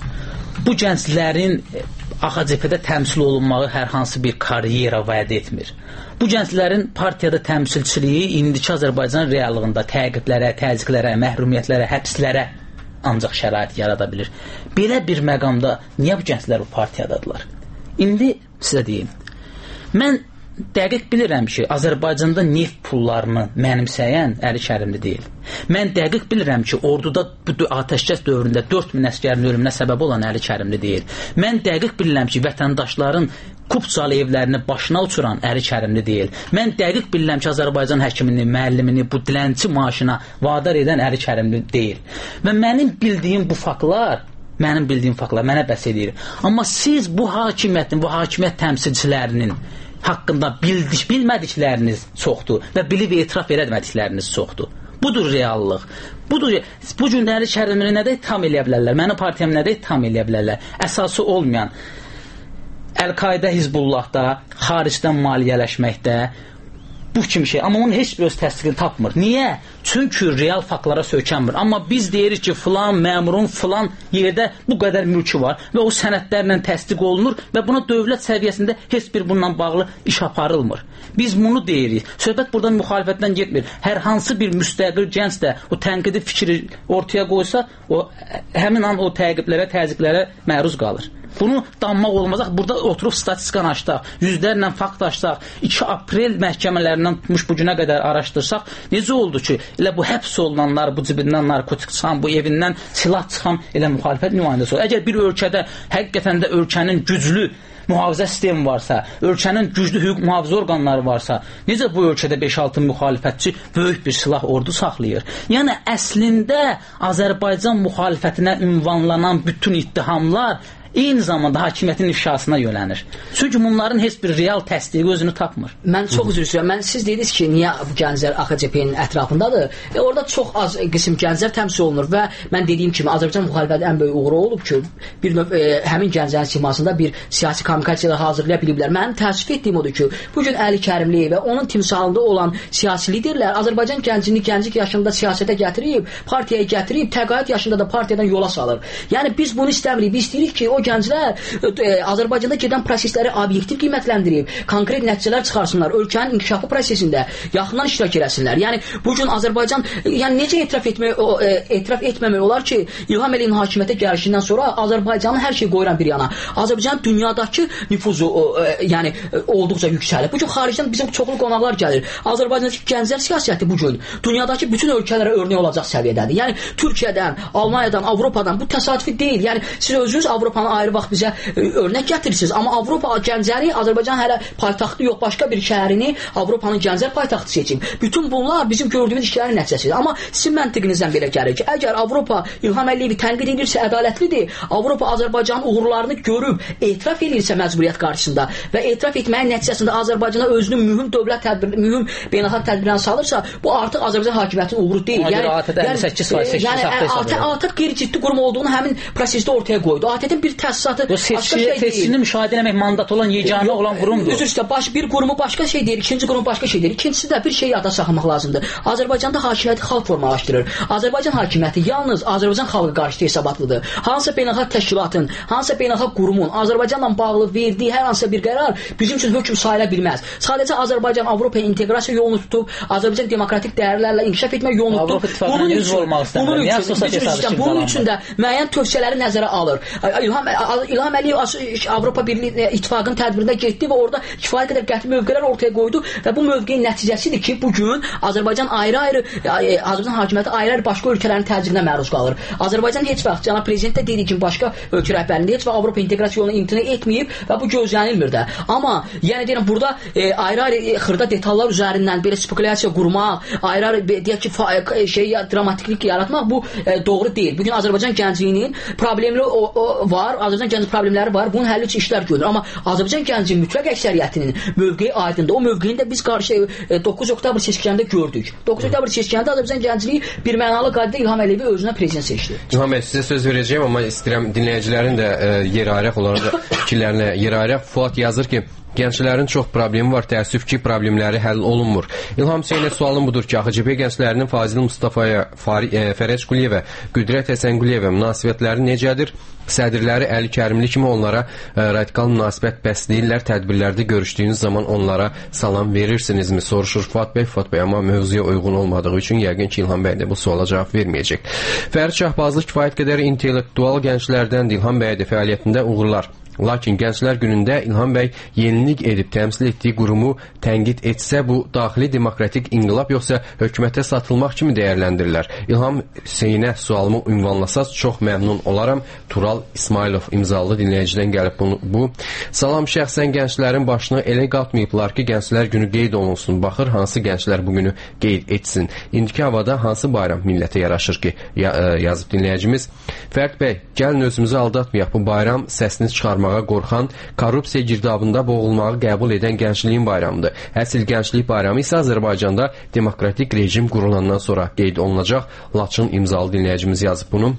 Bu gənclərin A X C P-də təmsil olunmağı hər hansı bir karyera vəd etmir. Bu gənclərin partiyada təmsilçiliyi indiki Azərbaycan reallığında təqiblərə, təzyiqlərə, məhrumiyyətlərə, həbslərə ancaq şərait yarada bilir. Belə bir məqamda niyə bu gənclər bu partiyadadılar? İndi sizə deyim. Mən dəqiq bilirəm ki, Azərbaycanda neft pullarını mənimsəyən Əli Kərimli deyil. Mən dəqiq bilirəm ki, orduda bu atəşkəs dövründə dörd min əsgərin ölümünə səbəb olan Əli Kərimli deyil. Mən dəqiq bilirəm ki, vətəndaşların kupçalı evlərini başına uçuran Əli Kərimli deyil. Mən dəqiq bilirəm ki, Azərbaycan həkimini, müəllimini bu dilənçi maaşına vadar edən Əli Kərimli deyil. Və mənim bildiyim bu faktlar mənim bildiyim faktlar mənə bəs edir. Amma siz bu hakimiyyətin, bu hakimiyyət təmsilçilərinin haqqında bildik, bilmədikləriniz çoxdur və bilib etiraf edədmədikləriniz çoxdur. Budur reallıq. Budur. Bu gün Əli Kərimli nədə ittiham eləyə bilərlər? Mənim partiyam nədə ittiham eləyə bilərlər? Əsası olmayan Əl-Qaidə, Hizbullahda, xaricdən maliyyələşməkdə bu kimi şey. Amma onun heç bir öz təsdiqini tapmır. Niyə? Çünki real faktlara söykənmir. Amma biz deyirik ki, filan məmurun filan yerdə bu qədər mülkü var və o sənədlərlə təsdiq olunur və buna dövlət səviyyəsində heç bir bununla bağlı iş aparılmır. Biz bunu deyirik. Söhbət buradan müxalifətdən getmir. Hər hansı bir müstəqil gənc də o tənqidi fikri ortaya qoysa, o həmin an o təqiblərə, təzyiqlərə məruz qalır. Bunu danmaq olmazaq. Burada oturub statistikanı açdaq, yüzlərlə fakt açdaq, iki aprel məhkəmələrindən tutmuş bu günə qədər araşdırsaq, necə oldu ki, elə bu həbs olunanlar, bu cibindən narkotik çıxan, bu evindən silah çıxan elə müxalifət nümayəndəsi olur. Əgər bir ölkədə həqiqətən də ölkənin güclü mühafizə sistemi varsa, ölkənin güclü hüquq mühafizə orqanları varsa, necə bu ölkədə beş altı müxalifətçi böyük bir silah ordu saxlayır? Yəni, əslində Azərbaycan müxalifətinə ünvanlanan bütün ittihamlar eyni zamanda hakimiyyətin ifşasına yönənir. Çünki bunların heç bir real təsdiqi özünü tapmır. Mən çox üzr istəyirəm. Mən siz dediniz ki, niyə bu gənclər A X C P-nin ətrafındadır? E, orada çox az qism gənclər təmsil olunur və mən dediyim kimi Azərbaycan müxalifəti ən böyük uğuru olub ki, bir növ e, həmin gənclərin simasında bir siyasi kommunikasiyalar hazırlaya biliblər. Mənim təəssüf etdiyim odur ki, bu gün Əli Kərimli və onun timsalında olan siyasi liderlər Azərbaycan gəncini gənclik yaşında siyasətə gətirib, partiyaya gətirib, təqaüd yaşında da partiyadan yola salır. Yəni biz bunu istəmirik. Biz deyirik ki, o gənclər e, Azərbaycanda gedən prosesləri obyektiv qiymətləndirib, konkret nəticələr çıxarsınlar, ölkənin inkişafı prosesində yaxından iştirak eləsinlər. Yəni bu gün Azərbaycan, yəni necə etiraf etmək, o, e, etiraf etməmək olar ki, İlham Əliyevin hakimiyyətə gəlişindən sonra Azərbaycanın hər şeyi qoyuran bir yana. Azərbaycan dünyadakı nüfuzu o, e, yəni e, olduqca yüksəlir. Bu gün xaricdən bizim çoxlu qonaqlar gəlir. Azərbaycandakı gənclər siyasəti bu gün dünyadakı bütün ölkələrə örnək olacaq səviyyədədir. Yəni Türkiyədən, Almaniyadan, Avropadan bu təsadüfi deyil. Yəni siz özünüz Avropanın Avropanı ayrı vaxt bizə örnək gətirirsiniz. Amma Avropa gəncləri Azərbaycan hələ paytaxtı yox, başqa bir şəhərini Avropanın gənclər paytaxtı seçib. Bütün bunlar bizim gördüyümüz işlərin nəticəsidir. Amma sizin məntiqinizdən belə gəlir ki, əgər Avropa İlham Əliyevi tənqid edirsə ədalətlidir, Avropa Azərbaycanın uğurlarını görüb etiraf edirsə məcburiyyət qarşısında və etiraf etməyin nəticəsində Azərbaycana özünün mühüm dövlət tədbir, mühüm beynəlxalq tədbirlərini salırsa, bu artıq Azərbaycan hakimiyyətinin uğuru deyil. Yəni yəni artıq artıq qeyri-ciddi qurum olduğunu həmin prosesdə ortaya qoydu. A T T-in bir təsisatı başqa şey deyil. Seçkini müşahidə etmək mandatı olan yeganə olan qurumdur. Üzr istəyirəm, baş bir qurumu başqa şey deyir, ikinci qurum başqa şey deyir. İkincisi də bir şey yada saxlamaq lazımdır. Azərbaycanda hakimiyyəti xalq formalaşdırır. Azərbaycan hakimiyyəti yalnız Azərbaycan xalqı qarşıtı hesabatlıdır. Hansısa beynəlxalq təşkilatın, hansısa beynəlxalq qurumun Azərbaycanla bağlı verdiyi hər hansısa bir qərar bizim üçün hökm sayıla bilməz. Sadəcə Azərbaycan Avropaya inteqrasiya yolunu tutub, Azərbaycan demokratik dəyərlərlə inkişaf etmək yolunu tutub. Bunun üçün, bunun üçün, bunun üçün də müəyyən tövsiyələri nəzərə alır. İlham, İlham Əliyev Avropa Birliyi İttifaqının tədbirində getdi və orada kifayət qədər qəti mövqelər ortaya qoydu və bu mövqeyin nəticəsidir ki, bu gün Azərbaycan ayrı-ayrı, Azərbaycan hakimiyyəti ayrı-ayrı başqa ölkələrin təzyiqinə məruz qalır. Azərbaycan heç vaxt, cənab prezident də dediyi kimi başqa ölkə rəhbərliyində heç vaxt Avropa inteqrasiya yolunu imtina etməyib və bu gözlənilmir də. Amma yəni deyirəm, burada e, ayrı-ayrı xırda detallar üzərindən belə spekulyasiya qurmaq, ayrı-ayrı deyək ki, şey, dramatiklik yaratmaq bu e, doğru deyil. Bugün Azərbaycan gəncliyinin problemləri o, o var, Azərbaycan gənclik problemləri var, bunun həlli üçün işlər görülür. Amma Azərbaycan gəncliyinin mütləq əksəriyyətinin mövqeyi aydındır. O mövqeyini də biz qarşı e, doqquz oktyabr seçkilərində gördük. doqquz oktyabr seçkilərində Azərbaycan gəncliyi bir mənalı qaydada İlham Əliyevi özünə prezident seçdi. İlham Əliyev, sizə söz verəcəyəm, amma istəyirəm dinləyicilərin də e, yer ayıraq, onların da fikirlərinə yer ayıraq. Fuad yazır ki, gənclərin çox problemi var, təəssüf ki, problemləri həll olunmur. İlham Hüseynə sualım budur ki, A X C B gənclərinin Fazil Mustafaya, Fərəc Quliyevə, Qüdrət Həsən Quliyevə münasibətləri necədir? Sədrləri Əli Kərimli kimi onlara ə, radikal münasibət bəsləyirlər, tədbirlərdə görüşdüyünüz zaman onlara salam verirsinizmi? Soruşur Fuad bəy. Fuad bəy amma mövzuya uyğun olmadığı üçün yəqin ki, İlham bəy də bu suala cavab verməyəcək. Fərid Şahbazlı kifayət qədər intellektual gənclərdəndir. İlham bəy də fəaliyyətində uğurlar. Lakin Gənclər Günündə İlham bəy yenilik edib təmsil etdiyi qurumu tənqid etsə, bu daxili demokratik inqilab yoxsa hökumətə satılmaq kimi dəyərləndirirlər. İlham Hüseynə sualımı ünvanlasaz çox məmnun olaram. Tural İsmailov imzalı dinləyicidən gəlib bunu, bu. Salam, şəxsən gənclərin başına elə qatmayıblar ki, Gənclər Günü qeyd olunsun. Baxır, hansı gənclər bugünü qeyd etsin. İndiki havada hansı bayram millətə yaraşır ki, yazıb dinləyicimiz. Fərid bəy, gəlin özümüzü aldatmayaq. Bu bayram səsini çıxarmaq qorxan, korrupsiya girdabında boğulmağı qəbul edən gəncliyin bayramıdır. Əsl gənclik bayramı isə Azərbaycanda demokratik rejim qurulandan sonra qeyd olunacaq. Laçın imzalı dinləyicimiz yazıb bunu.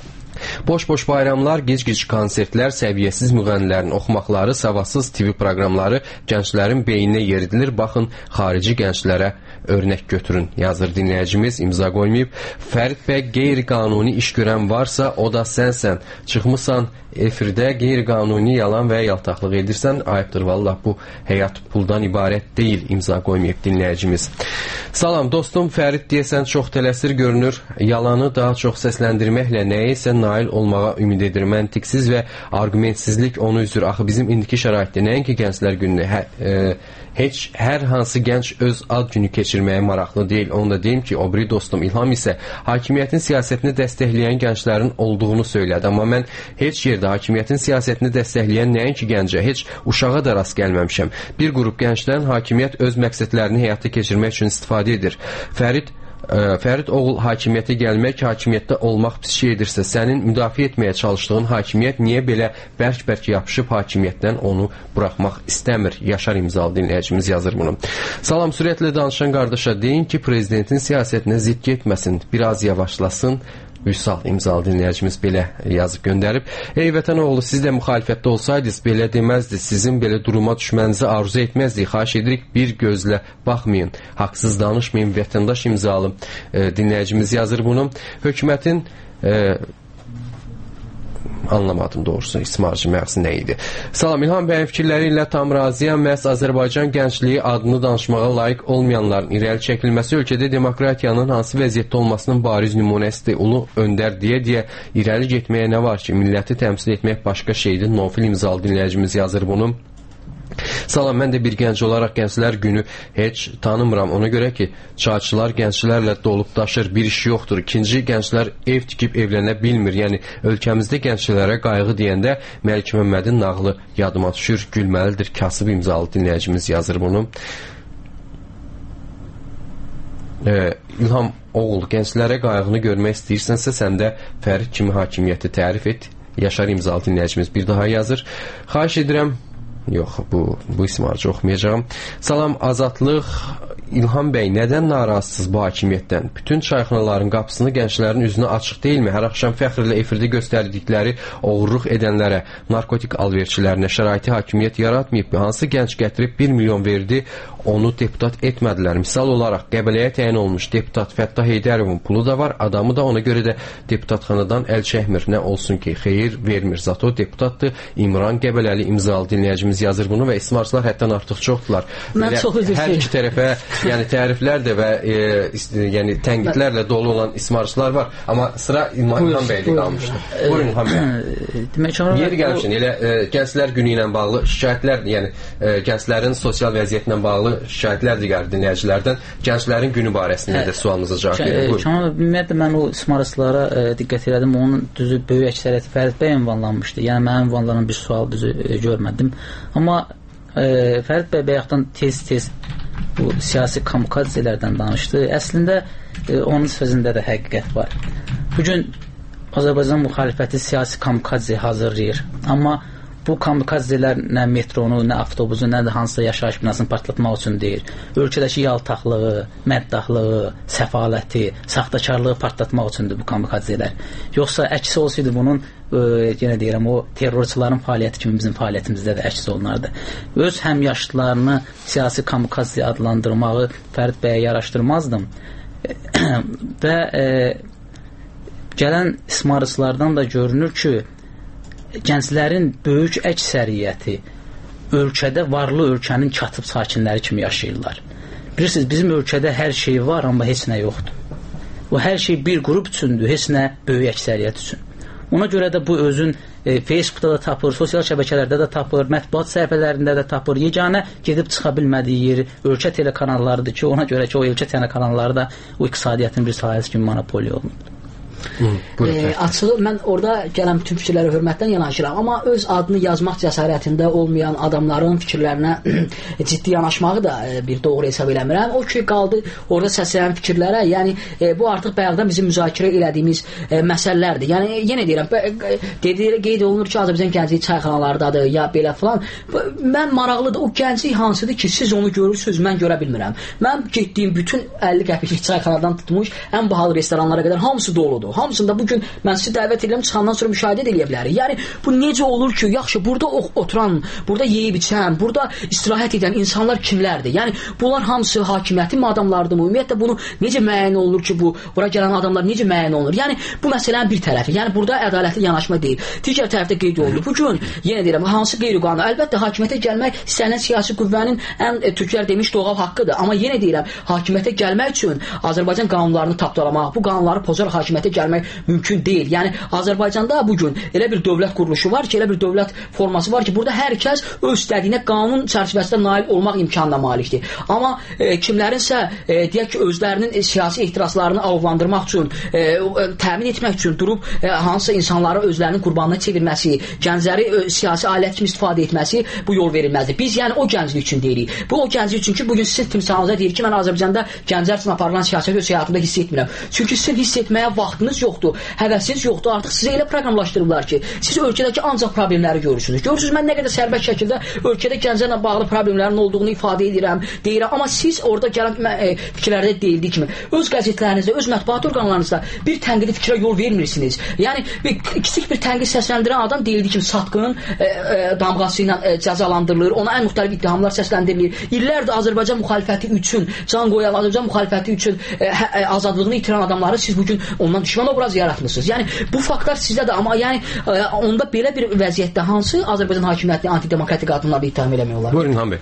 Boş-boş bayramlar, gic-gic konsertlər, səviyyəsiz müğənnilərin oxumaqları, savadsız T V proqramları gənclərin beyninə yeridilir. Baxın, xarici gənclərə örnək götürün, yazır dinləyicimiz, imza qoymayıb. Fərid bəy, qeyri-qanuni iş görən varsa, o da sənsən. Çıxmısan efirdə qeyri-qanuni yalan və yaltaqlıq edirsən, ayıbdır, vallah bu həyat puldan ibarət deyil, imza qoymayıb dinləyicimiz. Salam dostum, Fərid deyəsən çox tələsir görünür, yalanı daha çox səsləndirməklə nəyisə nail olmağa ümid edir. Məntiqsiz və argumentsizlik onu üzür. Axı bizim indiki şəraitdə nəinki Gənclər Gününü, hə, e, heç hər hansı gənc öz ad günü keçirməyə maraqlı deyil. Onu da deyim ki, o biri dostum İlham isə hakimiyyətin siyasətini dəstəkləyən gənclərin olduğunu söylədi. Amma mən heç yerdə hakimiyyətin siyasətini dəstəkləyən nəinki gəncə, heç uşağa da rast gəlməmişəm. Bir qrup gəncdən hakimiyyət öz məqsədlərini həyata keçirmək üçün istifadə edir. Fərid Ə, Fərid oğul hakimiyyətə gəlmək, hakimiyyətdə olmaq pis şeydirsə, sənin müdafiə etməyə çalışdığın hakimiyyət niyə belə bərk-bərk yapışıb hakimiyyətdən onu buraxmaq istəmir? Yaşar imzalı dinləyicimiz yazır bunu. Salam, sürətlə danışan qardaşa deyin ki, prezidentin siyasətinə zidd getməsin, biraz yavaşlasın. Vüsal imzalı dinləyicimiz belə yazıb göndərib. Ey vətən oğlu, siz də müxalifətdə olsaydınız belə deməzdi, sizin belə duruma düşmənizi arzu etməzdik. Xahiş edirik, bir gözlə baxmayın, haqsız danışmayın. Vətəndaş imzalı e, dinləyicimiz yazır bunu. Hökumətin e, anlamadım doğrusu ismarcı məqsi nə idi. Salam, İlham bəyin fikirləri ilə tam razıyam. Məhz Azərbaycan gəncliyi adını danışmağa layiq olmayanların irəli çəkilməsi ölkədə demokratiyanın hansı vəziyyətdə olmasının bariz nümunəsidir. Ulu öndər deyə-deyə irəli getməyə nə var ki, milləti təmsil etmək başqa şeydir. Nofil imzalı dinləyicimiz yazır bunu. Salam, mən də bir gənc olaraq Gənclər Günü heç tanımıram. Ona görə ki, çayçılar gənclərlə dolub daşır, bir iş yoxdur. İkinci, gənclər ev tikib evlənə bilmir. Yəni, ölkəmizdə gənclərə qayğı deyəndə Məlik Məmmədin nağlı yadıma düşür, gülməlidir. Kasıb imzalı dinləyicimiz yazır bunu. Ee, İlham oğul, gənclərə qayğını görmək istəyirsənsə, sən də Fərid kimi hakimiyyəti tərif et. Yaşar imzalı dinləyicimiz bir daha yazır. Xahiş edirəm. Yox, bu, bu ismarcı oxumayacağım. Salam, Azadlıq. İlham bəy, nədən narazısınız bu hakimiyyətdən? Bütün çayxanaların qapısını gənclərin üzünə açıq deyilmi? Hər axşam fəxrlə efirdə göstərdikləri oğurluq edənlərə, narkotik alverçilərinə şəraiti hakimiyyət yaratmayıb. Hansı gənc gətirib bir milyon verdi, onu deputat etmədilər. Misal olaraq Qəbələyə təyin olmuş deputat Fəttah Heydərovun pulu da var, adamı da, ona görə də deputatxanadan əl çəkmir. Nə olsun ki, xeyir vermir. Zato deputatdır. İmran Qəbələli imzalı dinləyicimiz yazır bunu və ismarçılar həddən artıq çoxdular. Mən çox üzr hər iki tərəfə yəni təriflər də və e, yəni tənqidlərlə dolu olan ismarçılar var. Amma sıra İlham bəydə qalmışdı. Buyurun İlham bəy. Demək ki, yeri gəlmişin elə e, Gənclər Günü ilə bağlı şikayətlər, yəni e, gənclərin sosial vəziyyətinə bağlı şikayətlər digər dinləyicilərdən gənclərin günü barəsində də sualınıza cavab verin. Kəmal, ümumiyyətlə mən o ismarçılara e, diqqət elədim. Onun düzü böyük əksəriyyəti Fərid bəy ünvanlanmışdı. Yəni mənim ünvanlanan bir sual düzü e, görmədim. Amma e, Fərid bəy bayaqdan tez-tez bu siyasi kamikazelərdən danışdı. Əslində e, onun sözündə də həqiqət var. Bugün Azərbaycan müxalifəti siyasi kamikaze hazırlayır. Amma bu kamikazelər nə metronu, nə avtobusu, nə də hansısa yaşayış binasını partlatmaq üçün deyir. Ölkədəki yaltaqlığı, məddahlığı, səfaləti, saxtakarlığı partlatmaq üçündür bu kamikazelər. Yoxsa əksi olsaydı bunun e, yenə deyirəm, o terrorçuların fəaliyyəti kimi bizim fəaliyyətimizdə də əks olunardı. Öz həmyaşıdlarını siyasi kamikaze adlandırmağı Fərid bəyə yaraşdırmazdım. Və e, gələn ismarçılardan da görünür ki, gənclərin böyük əksəriyyəti ölkədə varlı ölkənin katıb sakinləri kimi yaşayırlar. Bilirsiniz, bizim ölkədə hər şey var, amma heç nə yoxdur. O hər şey bir qrup üçündür, heç nə böyük əksəriyyət üçün. Ona görə də bu özün e, Facebookda da tapır, sosial şəbəkələrdə də tapır, mətbuat səhifələrində də tapır. Yeganə gedib çıxa bilmədiyi yeri ölkə telekanallarıdır ki, ona görə ki, o ölkə telekanalları da o iqtisadiyyatın bir sahəsi kimi monopoliya olunur. E, açığı mən orada gələn bütün fikirlərə hörmətdən yanaşıram, amma öz adını yazmaq cəsarətində olmayan adamların fikirlərinə ciddi yanaşmağı da e, bir doğru hesab eləmirəm. O ki, qaldı orada səslənən fikirlərə, yəni e, bu artıq bayaqdan bizim müzakirə elədiyimiz e, məsələlərdir. Yəni yenə deyirəm, dedi, qeyd olunur ki, Azərbaycan gəncliyi çayxanalardadır ya belə filan. Mən maraqlıdır, o gənclik hansıdır ki, siz onu görürsünüz, mən görə bilmirəm. Mən getdiyim bütün əlli qəpiklik çayxanadan tutmuş ən bahalı restoranlara qədər hamısı doludur. Hamısında bugün mən sizi dəvət edirəm, çıxandan sonra müşahidə edə bilərik. Yəni bu necə olur ki, yaxşı burada oturan, burada yeyib içən, burada istirahət edən insanlar kimlərdir? Yəni bunlar hamısı hakimiyyətin adamlarıdırmı? Ümumiyyətlə bunu necə müəyyən olunur ki, bu bura gələn adamlar necə müəyyən olunur? Yəni bu məsələnin bir tərəfi. Yəni burada ədalətli yanaşma deyil. Digər tərəfdə qeyd olundu. Bugün yenə deyirəm, hansı qeyri-qanuni? Əlbəttə hakimiyyətə gəlmək istənilən siyasi qüvvənin ən e, türklər demiş doğal haqqıdır. Amma yenə deyirəm, hakimiyyətə gəlmək üçün Azərbaycan qanunlarını tapdalamaq, bu qanunları pozaraq hakimiyyətə gəlmək mümkün deyil. Yəni Azərbaycanda bu gün elə bir dövlət quruluşu var ki, elə bir dövlət forması var ki, burada hər kəs öz istədiyinə qanun çərçivəsində nail olmaq imkanına malikdir. Amma e, kimlərinsə e, deyək ki, özlərinin e, siyasi ehtiraslarını alovlandırmaq üçün, e, təmin etmək üçün durub e, hansısa insanları özlərinin qurbanına çevirməsi, gəncləri e, siyasi alət kimi istifadə etməsi bu yol verilməzdir. Biz yəni o gənclik üçün deyirik. Bu o gənclik üçün ki, bugün sizin timsalınıza deyir ki, mən Azərbaycanda gənclər üçün aparılan siyasəti öz həyatımda hiss etmirəm. Çünki sizin hiss etməyə vaxtınız yoxdur, həvəsiniz yoxdur. Artıq sizə elə proqramlaşdırıblar ki, siz ölkədəki ancaq problemləri görürsünüz. Görürsünüz, mən nə qədər sərbəst şəkildə ölkədə gənclərlə bağlı problemlərin olduğunu ifadə edirəm, deyirəm. Amma siz orada gələn e, fikirlərdə deyildiyi kimi öz qəzetlərinizdə, öz mətbuat orqanlarınızda bir tənqidi fikrə yol vermirsiniz. Yəni bir, kiçik bir tənqid səsləndirən adam deyildiyi kimi satqının e, e, damğası ilə e, cəzalandırılır, ona ən müxtəlif ittihamlar səsləndirilir. İllərdir Azərbaycan müxalifəti üçün, can qoyan Azərbaycan müxalifəti üçün e, e, azadlığını itirən adamları siz bugün ondan düşmən obraz yaratmısınız. Yəni bu faktlar sizdə də, amma yəni e, onda belə bir vəziyyətdə hansı Azərbaycan hakimiyyətini antidemokratik addımlarla ittiham eləmək olar? Buyurun İlham bəy.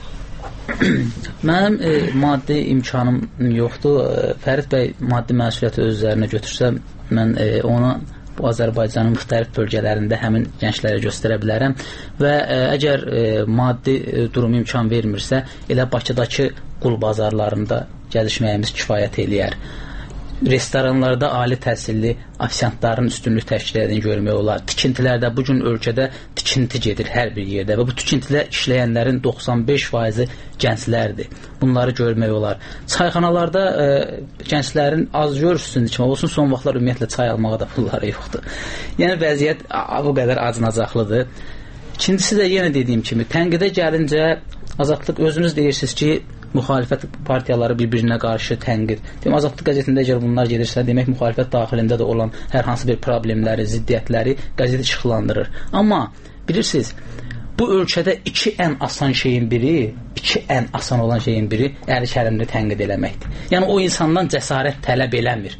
Mənim e, maddi imkanım yoxdur. E, Fərid bəy maddi məsuliyyəti öz üzərinə götürsə, mən e, ona bu Azərbaycanın müxtəlif bölgələrində həmin gənclərə göstərə bilərəm və ə, əgər ə, maddi ə, durum imkan vermirsə, elə Bakıdakı qul bazarlarında gəzişməyimiz kifayət eləyər. Restoranlarda ali təhsilli ofisiantların üstünlük təşkil edəni görmək olar. Tikintilərdə bu gün ölkədə tikinti gedir hər bir yerdə və bu tikintidə işləyənlərin doxsan beş faizi gənclərdir. Bunları görmək olar. Çayxanalarda ə, gənclərin az görürsünüz ki, olsun son vaxtlar ümumiyyətlə çay almağa da pulları yoxdur. Yəni vəziyyət bu qədər acınacaqlıdır. İkincisi də yenə dediyim kimi, tənqidə gəlincə Azadlıq özünüz deyirsiniz ki, müxalifət partiyaları bir-birinə qarşı tənqid. Deyim, Azadlıq qəzetində əgər bunlar gedirsə, demək müxalifət daxilində də olan hər hansı bir problemləri, ziddiyyətləri qəzeti işıqlandırır. Amma bilirsiniz, bu ölkədə iki ən asan şeyin biri, iki ən asan olan şeyin biri Əli Kərimli tənqid eləməkdir. Yəni o insandan cəsarət tələb eləmir.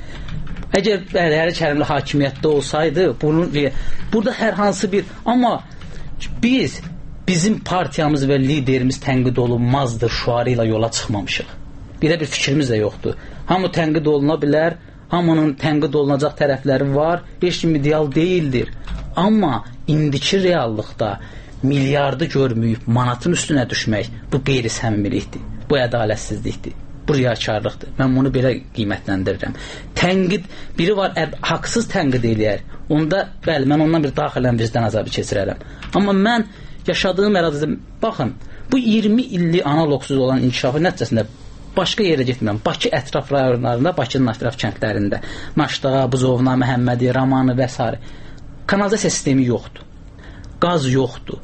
Əgər Əli Kərimli hakimiyyətdə olsaydı, bunun burada hər hansı bir, amma biz bizim partiyamız və liderimiz tənqid olunmazdır şüarı ilə yola çıxmamışıq. Belə bir fikrimiz də yoxdur. Hamı tənqid oluna bilər, hamının tənqid olunacaq tərəfləri var, heç kim ideal deyildir. Amma indiki reallıqda milyardı görməyib manatın üstünə düşmək, bu qeyri-səmimilikdir, bu ədalətsizlikdir, bu riyakarlıqdır. Mən bunu belə qiymətləndirirəm. Tənqid, biri var, haqsız tənqid eləyər, onda bəli, mən ondan bir daxilən vicdan azabı keçirərəm. Amma mən yaşadığım ərazidə, baxın, bu iyirmi illik analoqsuz olan inkişafı nəticəsində başqa yerə getmirəm. Bakı ətraf rayonlarında, Bakının ətraf kəndlərində, Naşdağa, Buzovna, Məhəmmədi, Ramanı və s. Kanalizasiya sistemi yoxdur. Qaz yoxdur.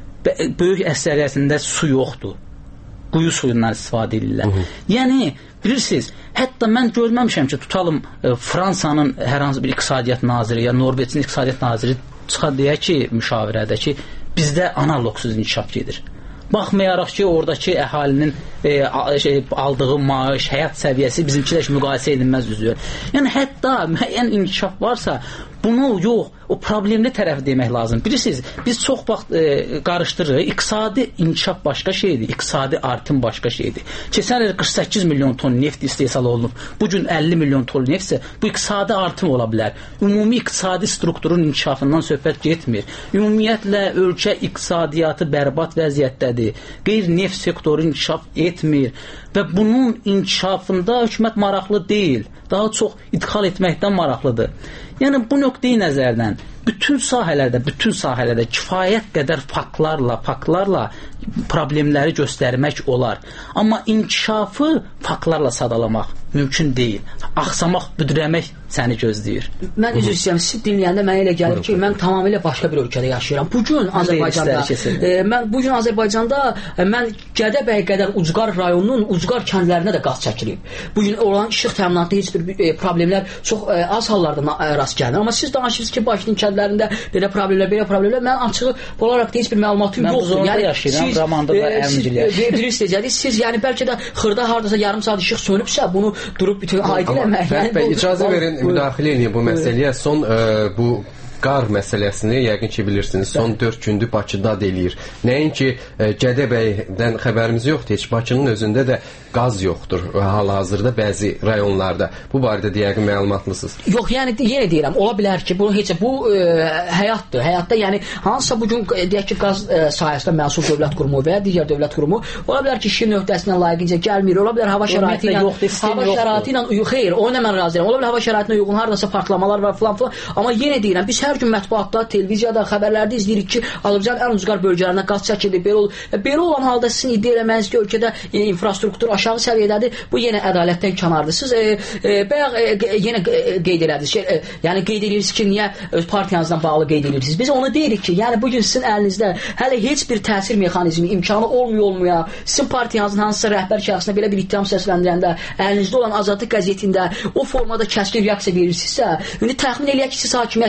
Böyük əksəriyyətində su yoxdur. Quyu suyundan istifadə edirlər. Hı -hı. Yəni, bilirsiniz, hətta mən görməmişəm ki, tutalım e, Fransanın hər hansı bir iqtisadiyyat naziri ya Norveçin iqtisadiyyat naziri çıxa deyə ki, müşavirədə ki, bizdə analoqsuz inkişaf gedir. Baxmayaraq ki, oradakı əhalinin e, şey, aldığı maaş, həyat səviyyəsi bizimkilə müqayisə edilməz düzür. Yəni, hətta müəyyən inkişaf varsa, bunu yox, o problemli tərəfi demək lazım. Bilirsiniz, biz çox vaxt e, qarışdırırıq. İqtisadi inkişaf başqa şeydir, iqtisadi artım başqa şeydir. Keçən il qırx səkkiz milyon ton neft istehsal olunub. Bugün əlli milyon ton neftsə, bu iqtisadi artım ola bilər. Ümumi iqtisadi strukturun inkişafından söhbət getmir. Ümumiyyətlə, ölkə iqtisadiyyatı bərbad vəziyyətdədir. Qeyri-neft sektoru inkişaf etmir və bunun inkişafında hökumət maraqlı deyil. Daha çox idxal etməkdən maraqlıdır. Yəni, bu nöqteyi nəzərdən bütün sahələrdə, bütün sahələrdə kifayət qədər faktlarla, faktlarla problemləri göstərmək olar. Amma inkişafı faktlarla sadalamaq mümkün deyil. Axsamaq, büdrəmək səni gözləyir. Mən üzr istəyirəm, siz dinləyəndə mənə elə gəlir ki, mən tamamilə başqa bir ölkədə yaşayıram. Bugün Azərbaycanda, e, mən bugün Azərbaycanda e, mən Gədəbəy qədər Ucqar rayonunun Ucqar kəndlərinə də qaz çəkilib. Bugün olan işıq təminatında heç bir e, problemlər çox e, az hallarda e, rast gəlir. Amma siz danışırsınız ki, Bakının kəndlərində belə problemlər, belə problemlər. Mən açığı olaraq da heç bir məlumatım mən yoxdur. Yəni yaşayıram, Ramanda da əmcil yaşayıram. Bilirsiniz, yəni siz yəni bəlkə də xırda hardasa yarım saat işıq sönübsə, bunu durub bütün aydın eləmək. Yəni, icazə verin, müdaxilə edin bu məsələyə. Son ə, bu qar məsələsini yəqin ki bilirsiniz, son dörd gündür Bakıda deyir. Nəinki ə, Gədəbəydən xəbərimiz yoxdur, heç Bakının özündə də qaz yoxdur hal-hazırda bəzi rayonlarda. Bu barədə yəqin məlumatlısınız. Yox, yəni yenə deyirəm, ola bilər ki, bunu heç bu ə, həyatdır. Həyatda yəni hansısa bu gün deyək ki, qaz ə, sahəsində məsul dövlət qurumu və ya digər dövlət qurumu ola bilər ki, işin nöqtəsindən layiqincə gəlmir. Ola bilər hava şəraiti ilə hava şəraiti ilə uyğun. Xeyr, ona mən razıyam. Ola bilər hava şəraitinə uyğun hardasa partlamalar var falan filan. Amma yenə deyirəm, biz hər gün mətbuatda, televiziyada, xəbərlərdə izləyirik ki, Azərbaycanın ən ucqar bölgələrinə qaz çəkildi. Belə olur. Belə olan halda sizin iddia eləməniz ki, ölkədə e, infrastruktur aşağı səviyyədədir. Bu yenə ədalətdən kənardır. Siz e, e, bayaq e, yenə qeyd elədiniz. Şey, e, yəni qeyd edirsiniz ki, niyə öz partiyanızdan bağlı qeyd edirsiniz? Biz onu deyirik ki, yəni bu gün sizin əlinizdə hələ heç bir təsir mexanizmi, imkanı olmuyor-olmuya, sizin partiyanızın hansısa rəhbər şəxsinə belə bir ittiham səsləndirəndə, əlinizdə olan Azadlıq qəzetində o formada kəskin reaksiya verirsinizsə, indi təxmin eləyək ki, siz hakimiyyətdəsiniz və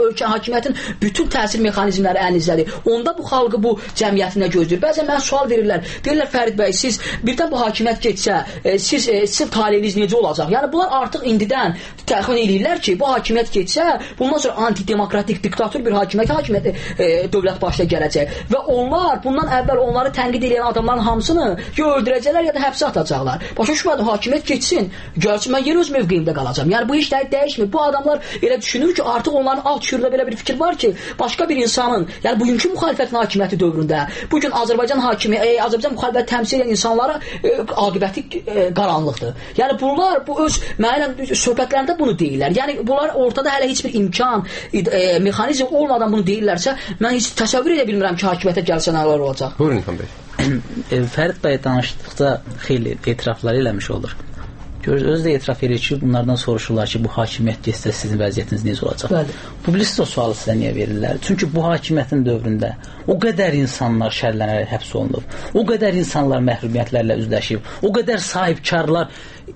ölkə hakimiyyətin bütün təsir mexanizmləri əlinizdədir. Onda bu xalqı bu cəmiyyətinə gözləyir. Bəzən mənə sual verirlər. Deyirlər Fərid bəy, siz birdən bu hakimiyyət getsə, e, siz e, sizin taleyiniz necə olacaq? Yəni bunlar artıq indidən təxmin edirlər ki, bu hakimiyyət getsə, bundan sonra antidemokratik, diktator bir hakimiyyət hakimiyyəti e, dövlət başına gələcək və onlar bundan əvvəl onları tənqid edən adamların hamısını ya öldürəcəklər, ya da həbsə atacaqlar. Başa düşmədim, hakimiyyət getsin, gəlsin, mən yenə öz mövqeyimdə qalacam. Yəni bu işlər dəyişmir. Bu adamlar elə düşünür ki, artıq onların alt şüurunda belə bir fikir var ki, başqa bir insanın, yəni bugünkü müxalifətin hakimiyyəti dövründə, bugün Azərbaycan hakimi, e, Azərbaycan müxalifəti təmsil edən insanlara e, aqibəti e, qaranlıqdır. Yəni bunlar bu öz müəyyən söhbətlərində bunu deyirlər. Yəni bunlar ortada hələ heç bir imkan, e, mexanizm olmadan bunu deyirlərsə, mən heç təsəvvür edə bilmirəm ki, hakimiyyətə gəlsə nələr olacaq. Buyurun İlham bəy. Fərid bəy danışdıqca xeyli etirafları eləmiş olur. Görürüz, özü də etiraf edir ki, bunlardan soruşurlar ki, bu hakimiyyət getsə sizin vəziyyətiniz necə olacaq? Bəli. Bu bilirsiniz o sualı sizə niyə verirlər? Çünki bu hakimiyyətin dövründə o qədər insanlar şərlənərək həbs olunub, o qədər insanlar məhrumiyyətlərlə üzləşib, o qədər sahibkarlar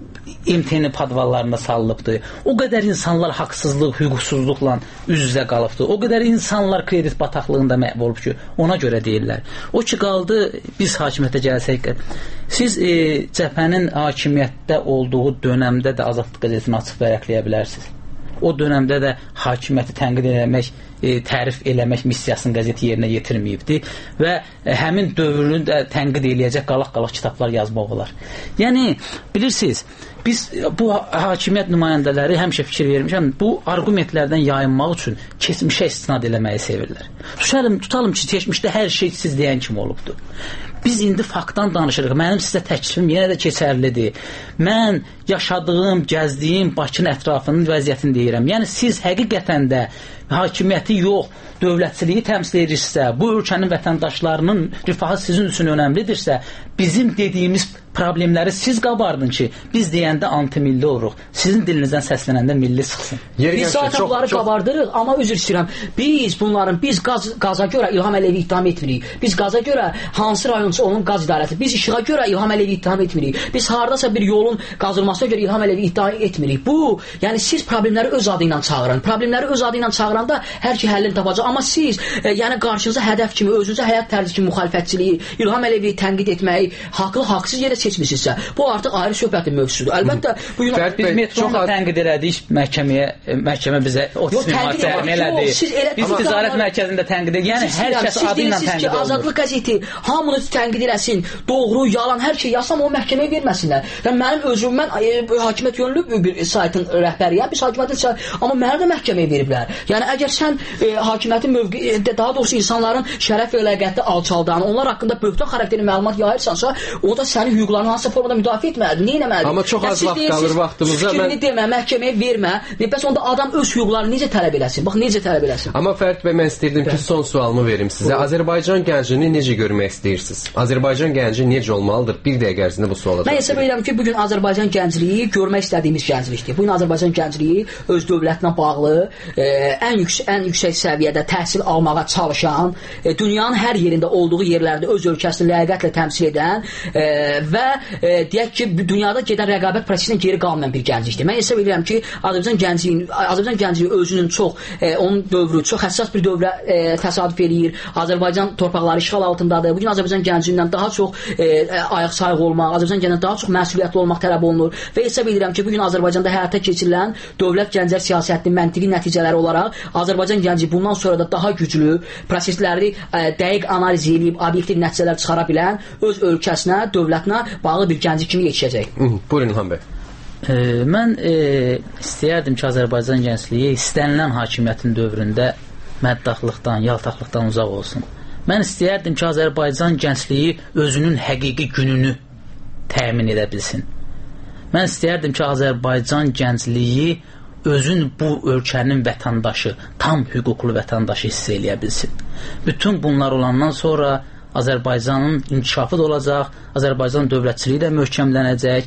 M T N padvallarında salınıbdır. O qədər insanlar haqsızlıq, hüquqsuzluqla üz-üzə qalıbdır. O qədər insanlar kredit bataqlığında məhv olub ki, ona görə deyirlər. O ki qaldı, biz hakimiyyətə gəlsək, siz e, cəbhənin hakimiyyətdə olduğu dönəmdə də Azadlıq qəzetini açıb vərəqləyə bilərsiniz. O dönəmdə də hakimiyyəti tənqid eləmək, e, tərif eləmək missiyasını qəzeti yerinə yetirməyibdi və e, həmin dövrünü də tənqid eləyəcək qalaq-qalaq kitablar yazmaq olar. Yəni, bilirsiniz, biz bu hakimiyyət nümayəndələri həmişə fikir vermişəm, bu argumentlərdən yayınmaq üçün keçmişə istinad eləməyi sevirlər. Tutalım, tutalım ki, keçmişdə hər şey siz deyən kimi olubdur. Biz indi faktdan danışırıq. Mənim sizə təklifim yenə də keçərlidir. Mən yaşadığım, gəzdiyim Bakının ətrafının vəziyyətini deyirəm. Yəni siz həqiqətən də hakimiyyəti yox, dövlətçiliyi təmsil edirsə, bu ölkənin vətəndaşlarının rifahı sizin üçün önəmlidirsə, bizim dediyimiz problemləri siz qabardın ki, biz deyəndə anti-milli oluruq. Sizin dilinizdən səslənəndə milli çıxsın. Biz zaten bunları çox... qabardırıq, amma üzr istəyirəm. Biz bunların, biz qaz, qaza görə İlham Əliyevi ittiham etmirik. Biz qaza görə hansı rayonçu onun qaz idarəsi. Biz işığa görə İlham Əliyevi ittiham etmirik. Biz hardasa bir yolun qazılmasına görə İlham Əliyevi ittiham etmirik. Bu, yəni siz problemləri öz adı ilə çağırın. Problemləri öz adı ilə çağıranda hər ki həllini tapacaq. Amma siz, e, yəni qarşınıza hədəf kimi, özünüzə həyat tərzi kimi müxalifətçiliyi, İlham Əliyevi tənqid etməyi, haqlı, haqsız yerə seçmisinizsə, bu artıq ayrı söhbətin mövzusudur. Əlbəttə, bu gün biz metronla tənqid elədik məhkəməyə, məhkəmə bizə otuz min manat təmin elədi. Biz ticarət mərkəzində tənqid edik. Yəni hər kəs adı ilə tənqid olunur. Azadlıq qəzeti hamını tənqid eləsin, doğru, yalan, hər şey yazsam o məhkəməyə verməsinlər. Yəni mənim özüm, mən e, hakimiyyət yönlü bir saytın rəhbəriyəm, biz hakimiyyətin, amma mənə də məhkəməyə veriblər. Yəni əgər sən e, hakimiyyətin mövqe, daha doğrusu insanların şərəf və ləqətdə alçaldığını, onlar haqqında böhtan xarakterli məlumat yayırsansa, o da sənin hüquqlarını hansısa formada müdafiə etməlidir. Nə etməlidir? Amma çox az vaxt qalır vaxtımızda. Fikrini mən... demə, məhkəməyə vermə. Bəs onda adam öz hüquqlarını necə tələb eləsin? Bax, necə tələb eləsin? Amma Fərid bəy, mən istəyirdim ki, son sualımı verim sizə. Bu... Azərbaycan gəncini necə görmək istəyirsiniz? Azərbaycan gənci necə olmalıdır? Bir dəqiqə ərzində bu suala cavab verin. Mən hesab edirəm ki, bugün Azərbaycan gəncliyi görmək istədiyimiz gənclikdir. Bugün Azərbaycan gəncliyi öz dövlətinə bağlı, e, ən yüksək ən yüksək səviyyədə təhsil almağa çalışan, e, dünyanın hər yerində olduğu yerlərdə öz ölkəsini ləyaqətlə təmsil edən e, və e, deyək ki, dünyada gedən rəqabət prosesindən geri qalmayan bir gənclikdir. Mən hesab edirəm ki, Azərbaycan gəncliyi, Azərbaycan gəncliyi özünün çox, e, onun dövrü çox həssas bir dövrə e, təsadüf eləyir. Azərbaycan torpaqları işğal altındadır. Bugün Azərbaycan gəncliyindən daha çox e, ayaq sayıq olmaq, Azərbaycan gəncliyindən daha çox məsuliyyətli olmaq tələb olunur və hesab edirəm ki, bugün Azərbaycanda həyata keçirilən dövlət gənclər siyasətinin məntiqi nəticələri olaraq Azərbaycan gənci bundan sonra da daha güclü prosesləri e, dəqiq analiz edib, obyektiv nəticələr çıxara bilən, öz ölkəsinə, dövlətinə bağlı bir gənci kimi yetişəcək. Buyurun İlham bəy. E, mən e, istəyərdim ki, Azərbaycan gəncliyi istənilən hakimiyyətin dövründə məddaxlıqdan, yaltaqlıqdan uzaq olsun. Mən istəyərdim ki, Azərbaycan gəncliyi özünün həqiqi gününü təmin edə bilsin. Mən istəyərdim ki, Azərbaycan gəncliyi özün bu ölkənin vətəndaşı, tam hüquqlu vətəndaşı hiss eləyə bilsin. Bütün bunlar olandan sonra Azərbaycanın inkişafı da olacaq, Azərbaycan dövlətçiliyi də möhkəmlənəcək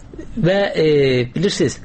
və e, bilirsiniz,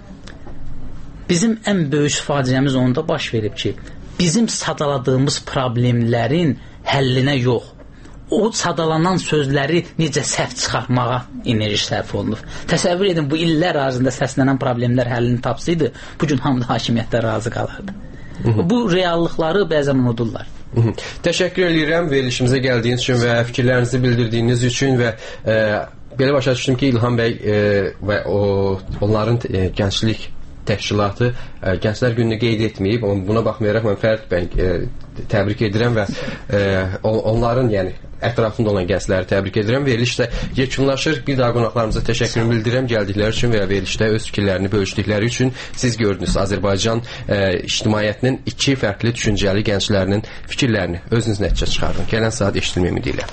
bizim ən böyük faciəmiz onda baş verib ki, bizim sadaladığımız problemlərin həllinə yox, o sadalanan sözləri necə səhv çıxarmağa enerji sərf olunur. Təsəvvür edin, bu illər ərzində səslənən problemlər həllini tapsaydı, bugün hamı da hakimiyyətdə razı qalardı. Bu reallıqları bəzən unudurlar. Hı -hı. Təşəkkür edirəm verilişimizə gəldiyiniz üçün və fikirlərinizi bildirdiyiniz üçün və e, belə başa düşdüm ki, İlham bəy e, və o onların e, gənclik təşkilatı e, Gənclər Gününü qeyd etməyib. Buna baxmayaraq mən Fərid bəy e, təbrik edirəm və e, onların, yəni ətrafında olan gəncləri təbrik edirəm. Veriliş də yekunlaşır. Bir daha qonaqlarımıza təşəkkür bildirirəm gəldikləri üçün və ya verilişdə öz fikirlərini bölüşdükləri üçün. Siz gördünüz Azərbaycan e, ictimaiyyətinin iki fərqli düşüncəli gənclərinin fikirlərini özünüz nəticə çıxardın. Gələn saat eşitmək ümidi ilə.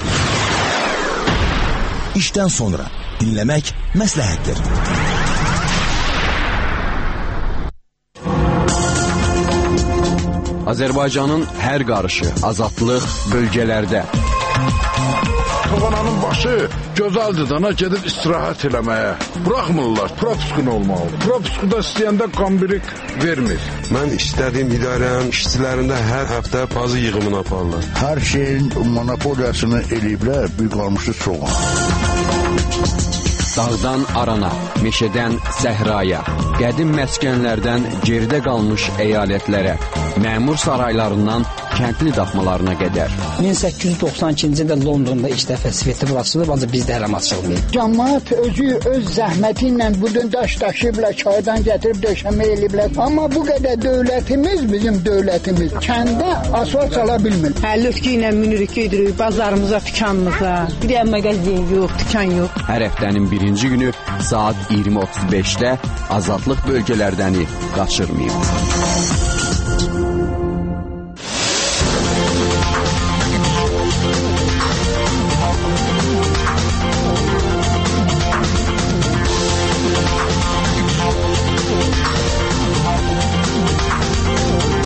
İşdən sonra dinləmək məsləhətdir. Azərbaycanın hər qarışı, azadlıq bölgələrdə. Toğananın başı gözəldir dana gedib istirahət eləməyə. Buraxmırlar, propiskun olmalı. Propuskuda istəyəndə qambirik vermir. Mən istədiyim idarənin işçilərində hər həftə bazı yığımını aparırlar. Hər şeyin monopoliyasını eləyiblər, bir qalmışı soğan. Dağdan arana, meşədən səhraya, qədim məskənlərdən geridə qalmış əyalətlərə, məmur saraylarından kəndli daxmalarına qədər. min səkkiz yüz doxsan ikinci ildə Londonda ilk dəfə svetofor açılıb, ancaq bizdə hələ açılmayıb. Cəmaət özü öz zəhməti ilə bu gün daş daşıyıblar, çaydan gətirib döşəmə eləyiblər. Amma bu qədər dövlətimiz, bizim dövlətimiz kəndə asfalt çala bilmir. Həlütkü ilə minirik, gedirik bazarımıza, dükanımıza. Bir yer mağazin yox, dükan yox. Hər həftənin birinci günü saat iyirmi otuz beşdə azadlıq bölgələrdəni qaçırmayın.